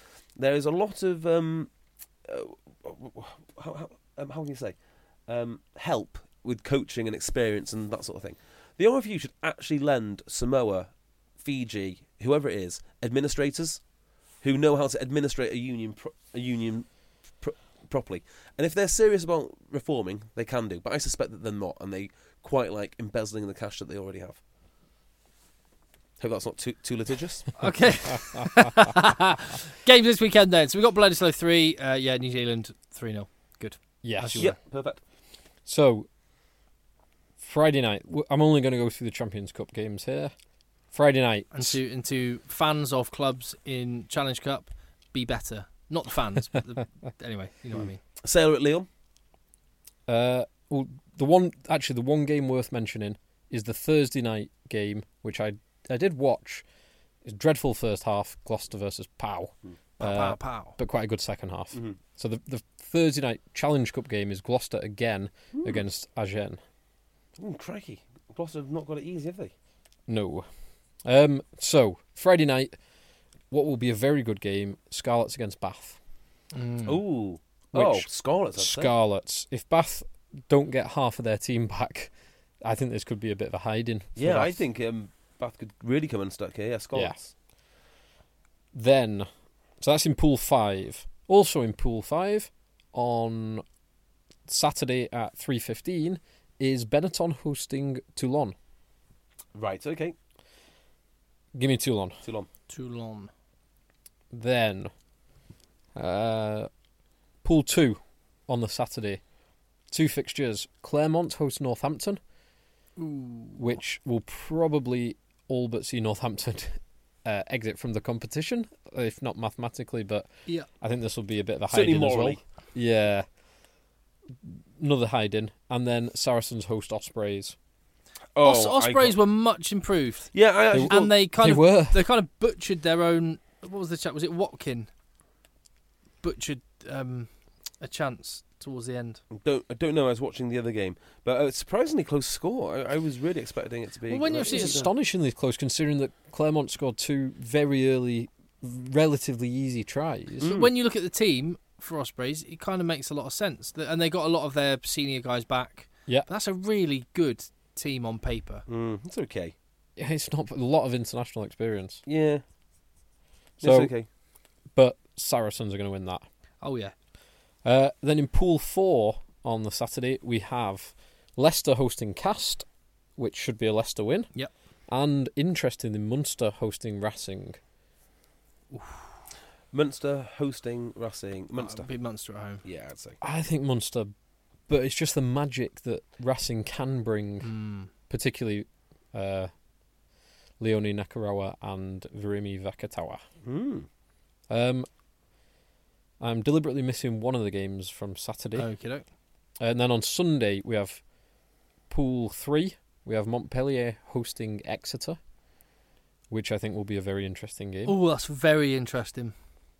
how can you say help with coaching and experience and that sort of thing. The RFU should actually lend Samoa, Fiji, whoever it is, administrators who know how to administrate a union properly. And if they're serious about reforming, they can do. But I suspect that they're not, and they quite like embezzling the cash that they already have. Hope that's not too litigious. Okay. Games this weekend then. So we've got Bledisloe 3. New Zealand 3-0. Good. Yes. you Yep, perfect. So, Friday night. I'm only going to go through the Champions Cup games here. Friday night. And to fans of clubs in Challenge Cup, be better. Not the fans, but anyway, you know what I mean. Sailor at Lyon. Well, the one game worth mentioning is the Thursday night game, which I did watch. It's dreadful first half, Gloucester versus Pau. Pow, pow. But quite a good second half. Mm-hmm. So the Thursday night Challenge Cup game is Gloucester again against Agen. Ooh, crikey. Gloucester have not got it easy, have they? No. So, Friday night, what will be a very good game, Scarlets against Bath. Ooh. Which- Scarlets, I'd say. Scarlets. If Bath don't get half of their team back, I think this could be a bit of a hiding. for Yeah, Bath. I think Bath could really come unstuck here. Yeah, Scarlets. Then, so that's in Pool 5. Also in Pool 5, on Saturday at 3:15, is Benetton hosting Toulon. Right, okay. Give me Toulon. Toulon. Then, Pool 2 on the Saturday. 2 fixtures. Claremont hosts Northampton, which will probably all but see Northampton exit from the competition, if not mathematically, but Yeah. I think this will be a bit of a Certainly hiding as well. morally. Yeah. Another hiding. And then Saracens host Ospreys. Ospreys were much improved, Yeah, I actually and they kind They of were. butchered their own. What was the chat? Was it Watkin? Butchered a chance towards the end. I don't know. I was watching the other game, but a surprisingly close score. I was really expecting it to be. Well, when you It see was astonishingly close, considering that Claremont scored 2 very early, relatively easy tries. But when you look at the team for Ospreys, it kind of makes a lot of sense. And they got a lot of their senior guys back. Yeah. But that's a really good team on paper. It's okay. It's not a lot of international experience. Yeah. So, It's okay. but Saracens are going to win that. Oh, yeah. Then in Pool 4 on the Saturday, we have Leicester hosting Cast, which should be a Leicester win. Yep. And interestingly, Munster hosting Racing. Munster hosting Racing. Munster. Beat Munster at home. Yeah, I'd say. I think Munster, but it's just the magic that Racing can bring, particularly Leonie Nakarawa and Virimi Vakatawa. I'm deliberately missing one of the games from Saturday. Okay. And then on Sunday, we have Pool 3. We have Montpellier hosting Exeter, which I think will be a very interesting game. Oh, that's very interesting.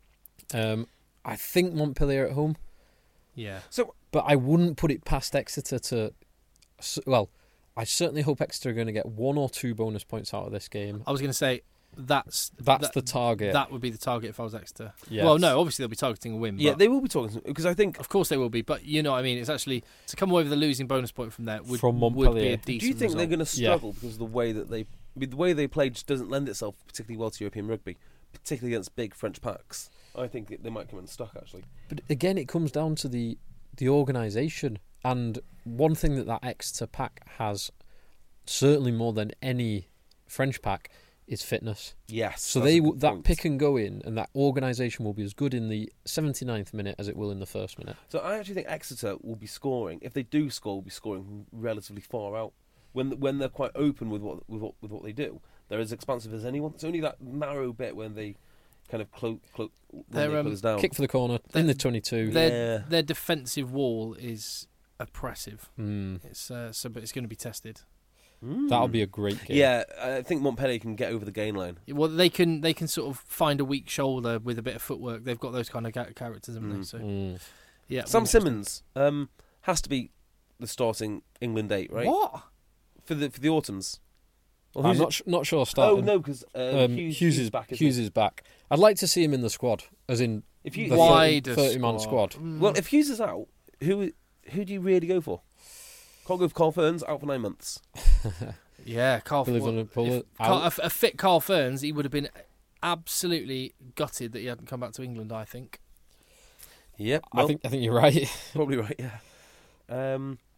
I think Montpellier at home, Yeah. but I wouldn't put it past Exeter to... Well, I certainly hope Exeter are going to get 1 or 2 bonus points out of this game. I was going to say that's the target. That would be the target if I was Exeter. Yes. Well, no, obviously they'll be targeting a win. Yeah, but they will be talking because I think. of course they will be, but you know what I mean. It's actually to come away with a losing bonus point from there would From be Montpellier. a decent Do you think they're result. going to struggle because of the way that they? I mean, the way they play just doesn't lend itself particularly well to European rugby, particularly against big French packs. I think they might come unstuck actually. But again, it comes down to the organisation. And one thing that Exeter pack has, certainly more than any French pack, is fitness. Yes. So that's a good that point. pick and go in, and that organisation will be as good in the 79th minute as it will in the first minute. So I actually think Exeter will be scoring. If they do score, will be scoring relatively far out. When they're quite open with what they do, they're as expansive as anyone. It's only that narrow bit when they kind of close down. Kick for the corner in the 22. Their defensive wall is oppressive. Mm. It's but it's going to be tested. That'll be a great game. Yeah, I think Montpellier can get over the gain line. Well, they can sort of find a weak shoulder with a bit of footwork. They've got those kind of characters, haven't they? So yeah, Sam interesting. Simmons has to be the starting England 8, right? What? For the autumns? Well, I'm who's not sure Oh starting. no, because Hughes is back. Hughes is back. I'd like to see him in the squad, as in If you the wider 30-man squad. Well, if Hughes is out, who do you really go for? Can't go for Carl Ferns, out for 9 months. Yeah, Carl. Billy well, Vunipola if Carl- a fit Carl Ferns, he would have been absolutely gutted that he hadn't come back to England. I think. Yep, I think you're right. probably right. Yeah.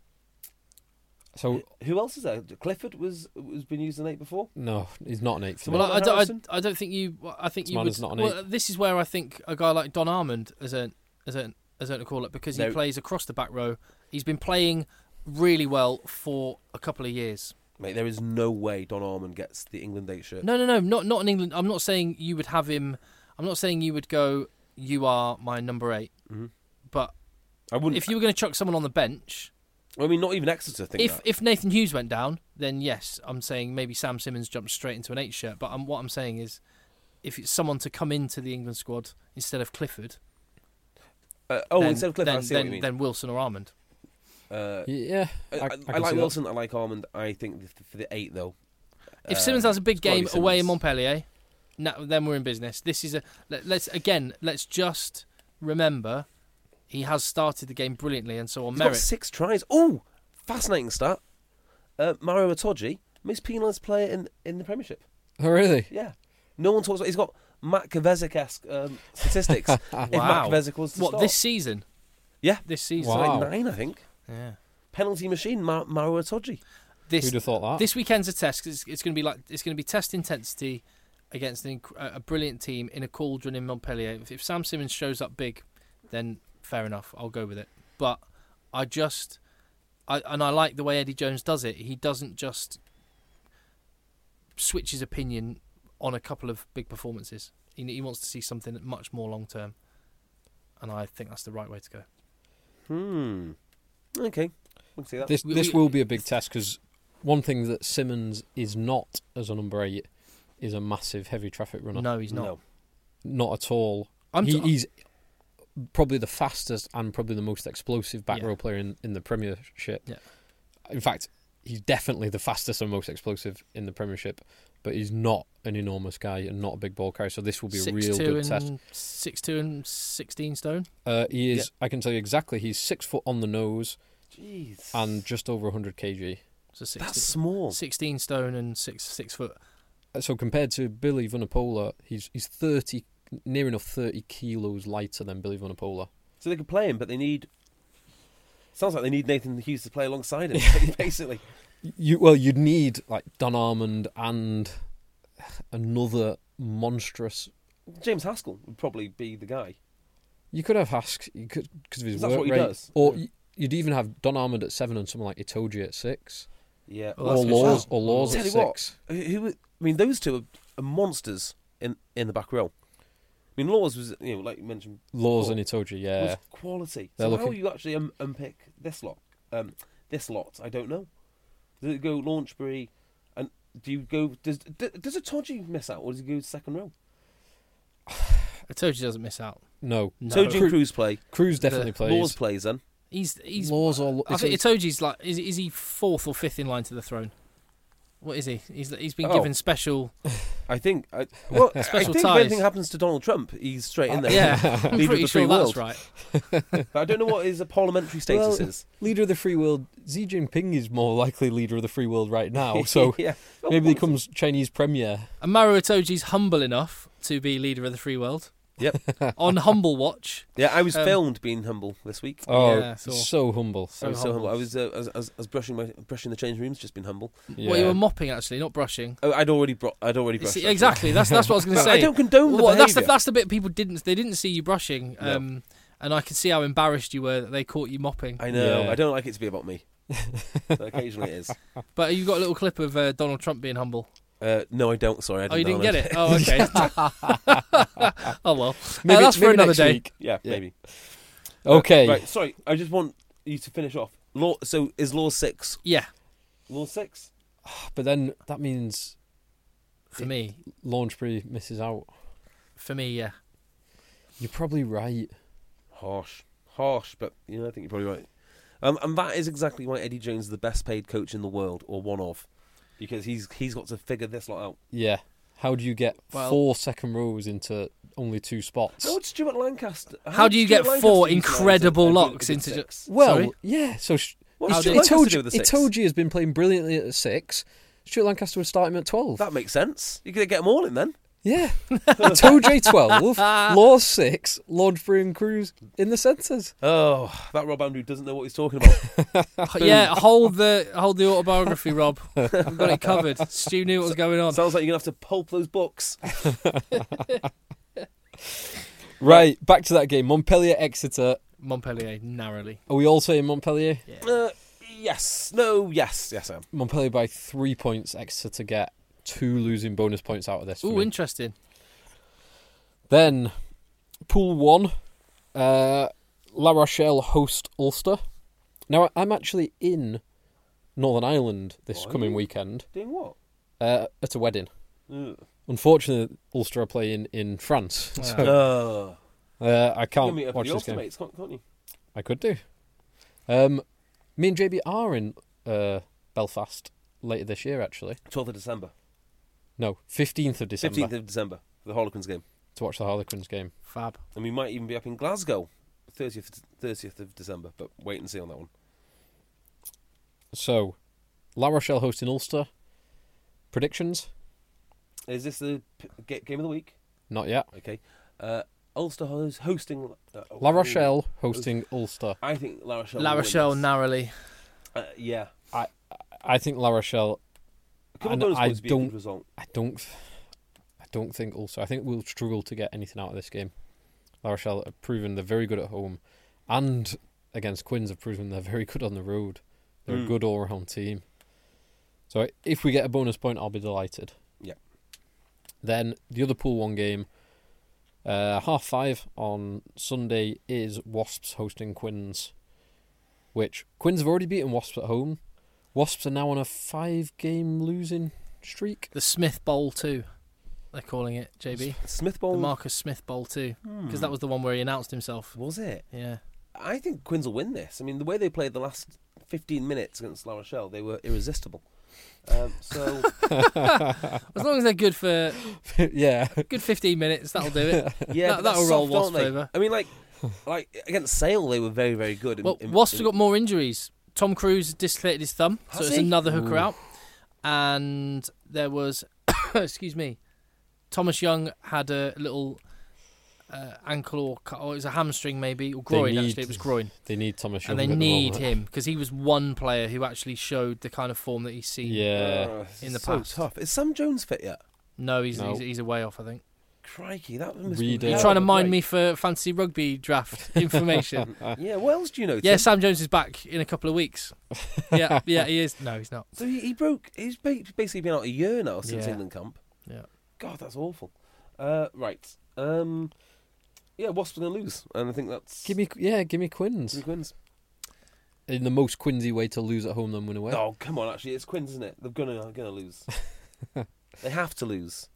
So Who else is there? Clifford was been used an 8 before. no, he's not an 8 for me. Well, Harrison? I don't think you. I think you Man would. is not an Well, this is where I think a guy like Don Armand has earned a call up because he No. plays across the back row. He's been playing really well for a couple of years. Mate, there is no way Don Armand gets the England 8 shirt. No, not in England. I'm not saying you would have him. I'm not saying you would go. You are my number 8. Mhm. But I wouldn't. If you were going to chuck someone on the bench, I mean, not even Exeter think that. if Nathan Hughes went down, then yes, I'm saying maybe Sam Simmons jumps straight into an 8 shirt. But what I'm saying is, if it's someone to come into the England squad instead of Clifford, instead of Clifford, I see what you mean. then Wilson or Armand. Yeah, I can like see Wilson. I like Armand. I think for the 8 though. If Simmons has a big game Scotty away in Simmons. Montpellier, then we're in business. This is let's just remember he has started the game brilliantly, and so on He's merit. got 6 tries. Oh, fascinating stat. Mario Itoje, most penalised player in the Premiership. that. Oh, really? Yeah. No one talks about. He's got Matt Kovacic-esque statistics. If Matt Kovacic was to What start. this season? Yeah, This season. It's Wow. like 9, I think. Yeah. Penalty machine, Mario Itoje. This Who'd have thought that? this weekend's a test 'cause it's going to be test intensity against a brilliant team in a cauldron in Montpellier. If Sam Simmons shows up big, then fair enough, I'll go with it. But I like the way Eddie Jones does it. He doesn't just switch his opinion on a couple of big performances. He wants to see something much more long term, and I think that's the right way to go. Okay, we can see that. This will be a big test because one thing that Simmons is not as a number 8 is a massive heavy traffic runner. No, he's not. No. Not at all. He's probably the fastest and probably the most explosive back Yeah. row player in the Premiership. Yeah. In fact, he's definitely the fastest and most explosive in the Premiership, but he's not an enormous guy and not a big ball carrier, so this will be a real good test. 6'2" and 16 stone. He is, I can tell you exactly, he's 6 foot on the nose Jeez. and just over 100 kg. So 16, That's small. 16 stone and 6 foot. So compared to Billy Vunipola, he's 30, near enough 30 kilos lighter than Billy Vunipola. So they could play him, but they need... Sounds like they need Nathan Hughes to play alongside him, basically. You'd need like Don Armand and another monstrous. James Haskell would probably be the guy. You could have Hask, you could because of his That's work what he rate, does. or you'd even have Don Armand at 7 and someone like Itoje at 6, Yeah. Well, or that's good. Laws Tell at you what, 6. I mean, those two are monsters in the back row. I mean, Laws was, like you mentioned, Laws before, and Itoje, yeah. was quality. They're So how looking- you actually unpick this lot? This lot, I don't know. Does it go Launchbury, and do you go? Does Itoje miss out, or does he go second row? Itoje doesn't miss out. No, No. Itoje and Cruz play. Cruz definitely plays. Laws plays then. He's Laws or I think Itoje's like is he 4th or 5th in line to the throne? What is he? He's been given special. I think. I think Special if ties. anything happens to Donald Trump, he's straight in there. Yeah, I'm Leader of pretty the sure free that's world. right. But I don't know what his parliamentary status is. Leader of the free world, Xi Jinping is more likely leader of the free world right now. So yeah. maybe he becomes Chinese premier. And Mario Itoje's humble enough to be leader of the free world. Yep. On Humble Watch. Yeah, I was filmed being humble this week. Oh, Yeah, so humble. I was so humble. humble. I was brushing the change rooms, just been humble. Yeah. Well, you were mopping actually, not brushing. Oh, I'd already brushed. See, exactly. That's what I was going to say. I don't condone the Well, that's behaviour. the bit people didn't see you brushing. No. And I could see how embarrassed you were that they caught you mopping. I know. Yeah. I don't like it to be about me. But occasionally it is. But you got a little clip of Donald Trump being humble. No, I don't. Sorry, I didn't. Oh, you didn't download get it? Oh, okay. Oh well. Maybe That's for maybe another next day. week. Yeah, Yeah. maybe. Okay. Right. Sorry. I just want you to finish off. So is Law 6? Yeah, Law 6? But then that means for me. Launchbury misses out. For me, yeah. You're probably right. Harsh, but I think you're probably right. And that is exactly why Eddie Jones is the best paid coach in the world, or one of, because he's got to figure this lot out. Yeah. How do you get Well- 4 second rows into only 2 spots? How would Stuart Lancaster? How do you get Stuart 4 Lancaster utilise incredible a good locks into? 6? Well, Sorry? yeah. So What does Stuart Lancaster do with the 6? Itoje has been playing brilliantly at 6. Stuart Lancaster would start him at 12. That makes sense. You could get them all in then. Yeah. Itoje 12, Law 6, Launchbury and Cruz in the centres. Oh, that Rob Andrew doesn't know what he's talking about. Yeah, hold the autobiography, Rob. I've got it covered. Stu knew what was going on. Sounds like you're going to have to pulp those books. Right, back to that game. Montpellier, Exeter. Montpellier narrowly. Are we all saying Montpellier? Yes. No, yes. Yes, I am. Montpellier by 3 points, Exeter to get 2 losing bonus points out of this. for Ooh, me. interesting. Then, Pool 1, La Rochelle host Ulster. Now, I'm actually in Northern Ireland this coming weekend Doing what? at a wedding. Ugh. Unfortunately, Ulster are playing in France, so I You can can't meet up watch with the this game. Ultimates, can't you? I could do. Me and JB are in Belfast later this year, actually. 12th of December. No, 15th of December 15th of December, for the Harlequins game. to watch the Harlequins game. Fab. And we might even be up in Glasgow, 30th of December, but wait and see on that one. So, La Rochelle hosting Ulster. Predictions? Is this the game of the week? Not yet. Okay. Ulster hosting... La Rochelle hosting Ulster. I think La Rochelle La will win Rochelle this. narrowly. Yeah. I think La Rochelle. A couple of And bonus I points would be a don't- good result. I don't think Ulster. I think we'll struggle to get anything out of this game. La Rochelle have proven they're very good at home, and against Quins have proven they're very good on the road. They're a good all-round team. So if we get a bonus point, I'll be delighted. Yeah. Then the other Pool 1 game, 5:30 on Sunday, is Wasps hosting Quins, which Quins have already beaten Wasps at home. Wasps are now on a 5-game losing streak. The Smith Bowl 2, they're calling it, JB. Smith The Bowl. Marcus Smith Bowl 2. Because that was the one where he announced himself. Was it? Yeah. I think Quins will win this. I mean, the way they played the last 15 minutes against La Rochelle, they were irresistible. So As long as they're good for Yeah. good 15 minutes, that'll do it. yeah, That'll but that's roll soft, Wasps aren't they? over. I mean, like against Sale, they were very, very good. Well, Wasps have got more injuries. Tom Cruise dislocated his thumb, so Has it's he? another hooker out. And there was, excuse me, Thomas Young had a little ankle or it was a hamstring maybe, or groin actually, it was groin. They need Thomas Young And they at the need moment. him because he was one player who actually showed the kind of form that he's seen. Yeah. in the so past. tough. Is Sam Jones fit yet? No, he's No. He's a way off, I think. Crikey, that must Reader. be You're Yeah, trying to hell mind great. me for fantasy rugby draft information. Yeah, what else do you know? Yeah, Tim? Sam Jones is back in a couple of weeks. Yeah, he is. No, he's not. So he's basically been out a year now since Yeah. England camp. Yeah. God, that's awful. Right. Yeah, Wasps are going to lose, and I think that's Give me Quins. Three Quins. In the most Quinsy way to lose at home than win away. Oh, come on! Actually, it's Quins, isn't it? They're gonna lose. They have to lose.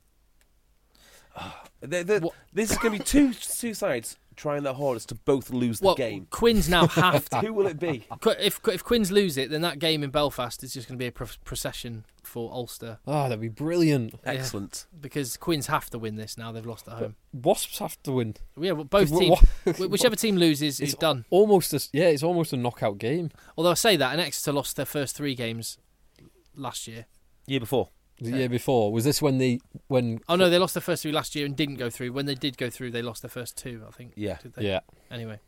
This is going to be two sides trying their hardest to both lose the Well, game. Quins now have to. Who will it be? If Quins lose it, then that game in Belfast is just going to be a procession for Ulster Oh, that'd be brilliant. Excellent. because Quins have to win this now. They've lost at home. Wasps have to win. Yeah, well, both Wha- teams. Whichever team loses is done. It's almost a knockout game. Although I say that, and Exeter lost their first 3 games last year. Year before. The year before, was this when Oh no, they lost their first 3 last year and didn't go through. When they did go through, they lost their first 2, I think. Yeah. Did they? Yeah. Anyway,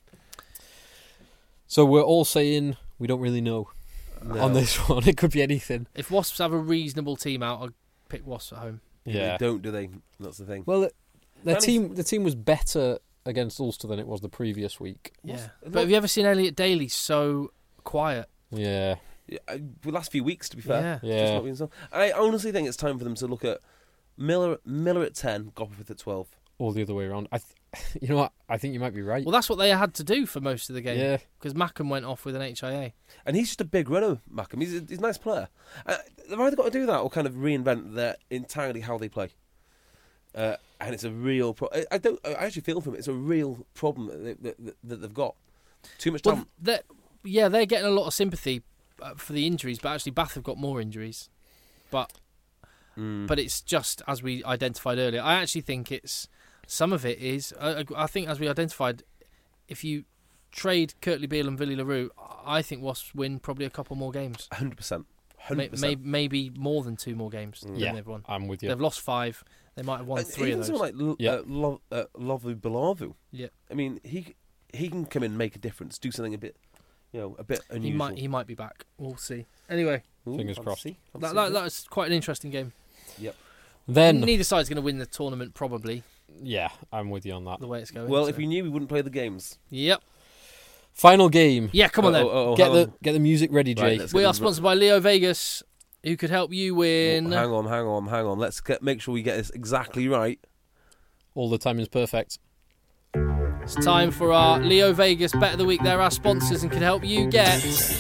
So we're all saying we don't really know No. on this one. It could be anything. if Wasps have a reasonable team out, I'll pick Wasps at home. Yeah. They don't, do they? That's the thing. Well, the Danny's- team was better against Ulster than it was the previous week. Yeah. Not- But have you ever seen Elliot Daly so quiet? Yeah. Yeah, the last few weeks, to be fair. Yeah. Yeah. Just not being so. I honestly think it's time for them to look at Miller at 10, Gopperford at 12. Or the other way around. You know what? I think you might be right. Well, that's what they had to do for most of the game. Yeah. Because Mackham went off with an HIA. And he's just a big runner, Mackham. He's a nice player. They've either got to do that or kind of reinvent entirely how they play. And it's a real problem. I actually feel for them. It's a real problem that they've got. Too much Well, talent. they're getting a lot of sympathy for the injuries, but actually Bath have got more injuries. But it's just, as we identified earlier, I actually think it's... Some of it is... I think, as we identified, if you trade Kirtley Beale and Villy LaRue, I think Wasps win probably a couple more games. 100%. 100%. Maybe more than 2 more games than Yeah, they've won. I'm with you. They've lost 5. They might have won 3 of Even those. someone like Lovu Balavu. Yeah. I mean, he can come in and make a difference, do something a bit unusual. He might be back. We'll see. Anyway, Ooh, Fingers crossed. fancy. that's quite an interesting game. Yep. Then, Neither side's going to win the tournament, probably, yeah, I'm with you on that. the way it's going. Well, so. if we knew, we wouldn't play the games. Yep. Final game. Yeah, come on then. Get the music ready, Jay. Right, let's We get are them- sponsored by Leo Vegas, who could help you win. Hang on. Let's make sure we get this exactly right. All the timing's perfect. It's time for our Leo Vegas Bet of the Week. They're our sponsors and can help you get...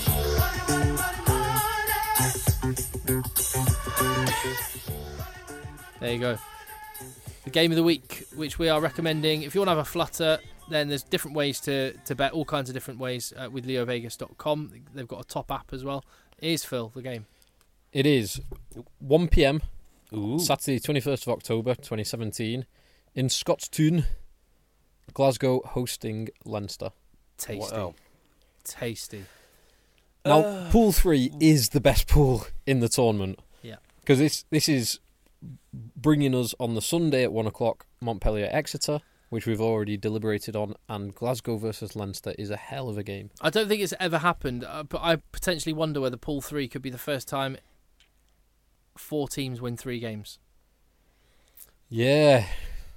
There you go. The game of the week, which we are recommending. If you want to have a flutter, then there's different ways to bet, all kinds of different ways with leovegas.com. They've got a top app as well. Here's Phil, the game. It is 1 p.m. Ooh. Saturday, 21st of October, 2017, in Scottstown, Glasgow, hosting Leinster. Tasty. Wow. Tasty. Now, Pool 3 is the best pool in the tournament. Yeah. Because this is bringing us on the Sunday at 1 o'clock, Montpellier-Exeter, which we've already deliberated on, and Glasgow versus Leinster is a hell of a game. I don't think it's ever happened, but I potentially wonder whether Pool 3 could be the first time 4 teams win 3 games. Yeah,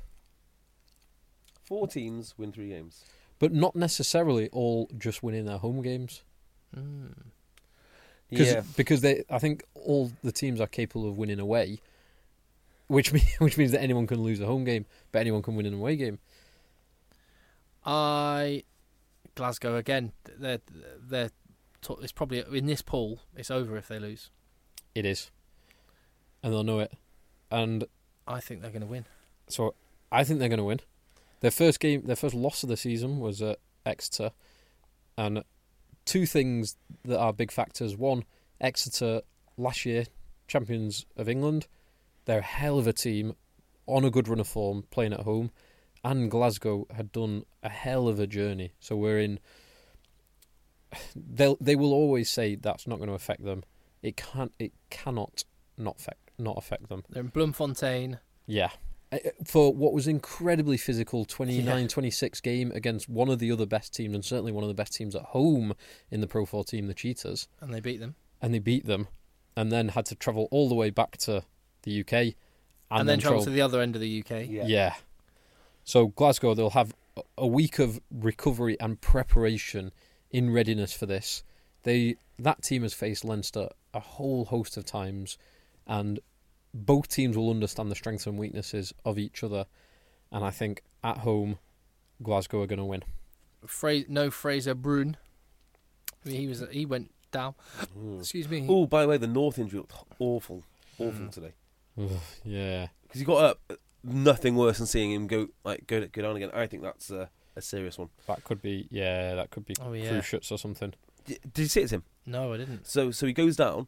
4 teams win 3 games. but not necessarily all just winning their home games. Yeah. Because I think all the teams are capable of winning away, which means that anyone can lose a home game, but anyone can win an away game. Glasgow again. It's probably in this pool. It's over if they lose. It is, and they'll know it. And I think they're going to win. so I think they're going to win. Their first loss of the season was at Exeter, and 2 things that are big factors. One, Exeter last year champions of England. They're a hell of a team, on a good run of form, playing at home. And Glasgow had done a hell of a journey. So we're in... They will always say that's not going to affect them. It cannot not affect them. They're in Bloemfontein. Yeah. For what was incredibly physical 29-26 game against one of the other best teams, and certainly one of the best teams at home in the Pro 14, the Cheetahs. And they beat them. And then had to travel all the way back to the UK. And then travel to the other end of the UK. Yeah. So Glasgow, they'll have a week of recovery and preparation in readiness for this. That team has faced Leinster a whole host of times, and both teams will understand the strengths and weaknesses of each other. And I think at home, Glasgow are going to win. No Fraser Bruin. I mean, he went down. Excuse me. Oh, by the way, the North injury looked awful today. Yeah. Because he got up, nothing worse than seeing him go down again. I think that's a serious one. That could be Cruciates or something. Did you see it, Tim? No, I didn't. So he goes down,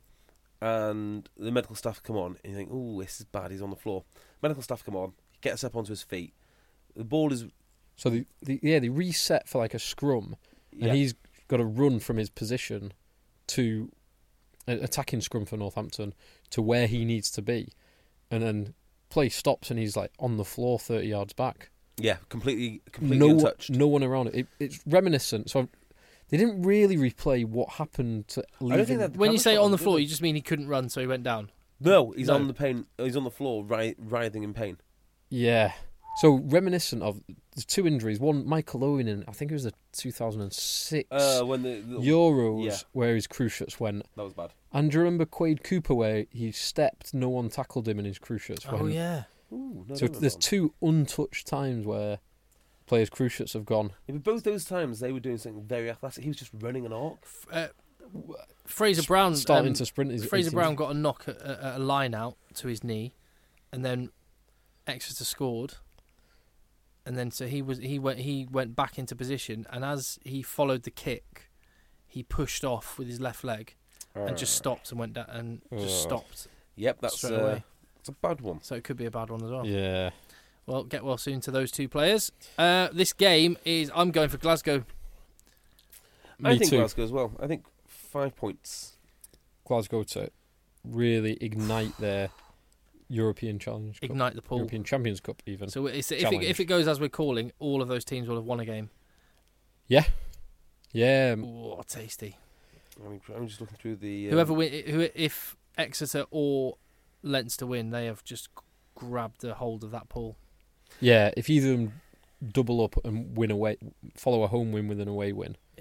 and the medical staff come on, and you think, oh, this is bad, he's on the floor. Medical staff come on, he gets up onto his feet. The ball is... So they reset for like a scrum, and he's got to run from his position to attacking scrum for Northampton to where he needs to be, and then play stops and he's like on the floor 30 yards back. Yeah, completely untouched. No one around it. It's reminiscent. So they didn't really replay what happened to leave. I don't think that when you say on the floor, you just mean he couldn't run, so he went down. No, he's on the floor, writhing in pain. Yeah. So reminiscent of the 2 injuries. One, Michael Owen, in I think it was the 2006 when the Euros, where his cruciates went. That was bad. And do you remember Quade Cooper, where he stepped, no one tackled him, and his cruciates went? Oh yeah. Ooh, no, So there's 2 untouched times where players' cruciates have gone. Yeah, but both those times they were doing something very athletic. He was just running an arc. Fraser Brown starting to sprint. Fraser Brown got a knock at a line out to his knee, and then Exeter scored. And then so he went back into position, and as he followed the kick, he pushed off with his left leg and just stopped and went down and just stopped. Yep, that's straight away. it's a bad one. So it could be a bad one as well. Yeah. Well, get well soon to those 2 players. This game is... I'm going for Glasgow. I think too. Glasgow as well. I think 5 points. Glasgow to really ignite their European Challenge Cup. Ignite the pool. European Champions Cup, even. So if it goes as we're calling, all of those teams will have won a game. Yeah. Yeah. Oh, tasty. I'm just looking through the... If Exeter or Leinster win, they have just grabbed a hold of that pool. Yeah, if either of them double up and win away, follow a home win with an away win. Yeah.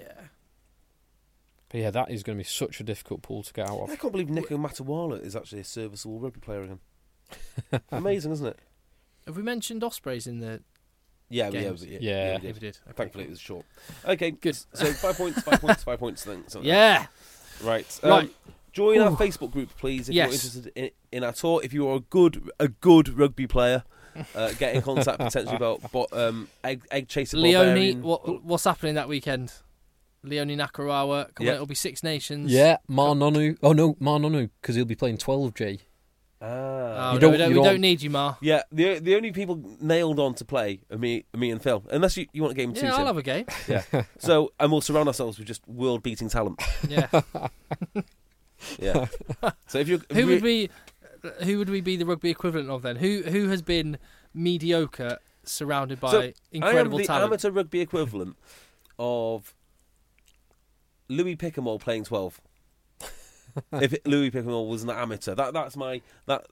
But yeah, that is going to be such a difficult pool to get out of. I can't believe Nico Matawala is actually a serviceable rugby player again. Amazing, isn't it? Have we mentioned Ospreys in the games. Yeah. If we did. Okay, Thankfully, cool. it was short. Okay, Good. So 5 points, 5 points, 5 points. Then Yeah. Right. Right. Join our Ooh. Facebook group, please, if Yes. you're interested in our tour. If you are a good rugby player, get in contact potentially about egg chaser. Leone, Barbarian. what's happening that weekend? Leone Nakarawa. Come on, it'll be Six Nations. Yeah, Marnonu. Oh no, Marnonu, because he'll be playing 12G. Ah. Oh, You no, don't- we you don't don't- need you, Mar. Yeah, the only people nailed on to play are me and Phil. Unless you want a game too. Yeah, I'll Tim. have a game. Yeah. So, and we'll surround ourselves with just world-beating talent. Yeah. Yeah. So if you Who would we be the rugby equivalent of then? Who has been mediocre, surrounded by So, incredible I am the talent? amateur rugby equivalent of Louis Pickamore playing 12. If Louis Pickamore was an amateur, that's my that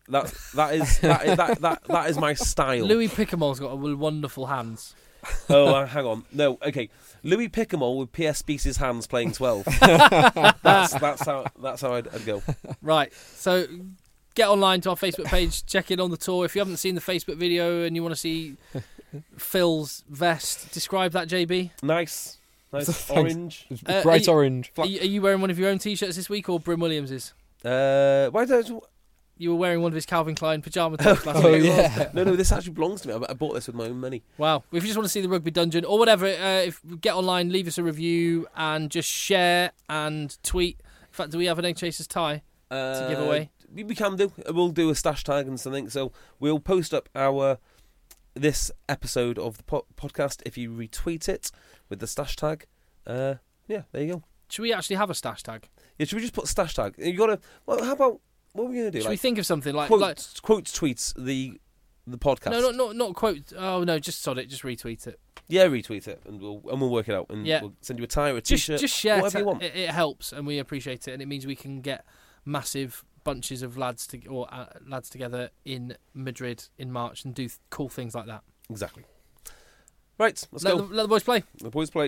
is my style. Louis Pickamore's got wonderful hands. Oh, hang on. No, okay. Louis Pickamore with PS Beast's hands playing 12. that's how I'd go. Right. So get online to our Facebook page, check in on the tour. If you haven't seen the Facebook video and you want to see Phil's vest, describe that, JB. Nice Thanks. orange. Bright orange. Are you wearing one of your own T-shirts this week or Bryn Williams's? Why don't You were wearing one of his Calvin Klein pyjama tops last Oh week. yeah. No, this actually belongs to me. I bought this with my own money. Wow. If you just want to see the Rugby Dungeon or whatever, if get online, leave us a review and just share and tweet. In fact, do we have an Egg Chasers tie to give away? We can do. We'll do a stash tag and something. So we'll post up this episode of the podcast if you retweet it with the stash tag. Yeah, there you go. Should we actually have a stash tag? Yeah, should we just put stash tag? You gotta. Well, how about what are we gonna do? Should we think of something like quotes tweets the podcast. No, not quote. Oh no, just sod it. Just retweet it. Yeah, retweet it and we'll work it out and Yeah. we'll send you a tie or a t-shirt. Just share. whatever you want. It helps, and we appreciate it, and it means we can get massive bunches of lads together in Madrid in March and do cool things like that. Exactly. Right, let's go. Let the boys play. The boys play.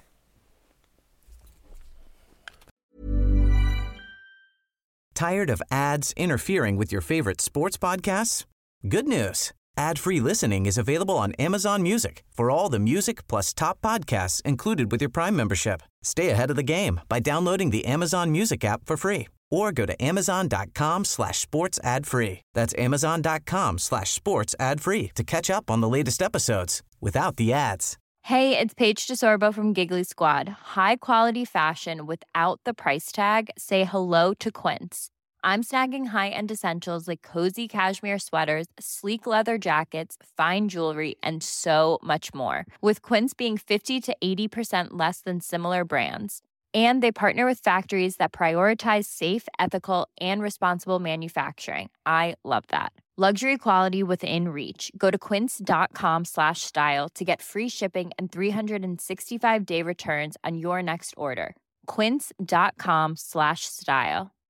Tired of ads interfering with your favorite sports podcasts? Good news. Ad-free listening is available on Amazon Music for all the music plus top podcasts included with your Prime membership. Stay ahead of the game by downloading the Amazon Music app for free or go to amazon.com/sports ad free. That's amazon.com/sports ad free to catch up on the latest episodes without the ads. Hey, it's Paige DeSorbo from Giggly Squad. High quality fashion without the price tag. Say hello to Quince. I'm snagging high-end essentials like cozy cashmere sweaters, sleek leather jackets, fine jewelry, and so much more. With Quince being 50 to 80% less than similar brands. And they partner with factories that prioritize safe, ethical, and responsible manufacturing. I love that. Luxury quality within reach. Go to quince.com/style to get free shipping and 365-day returns on your next order. Quince.com/style.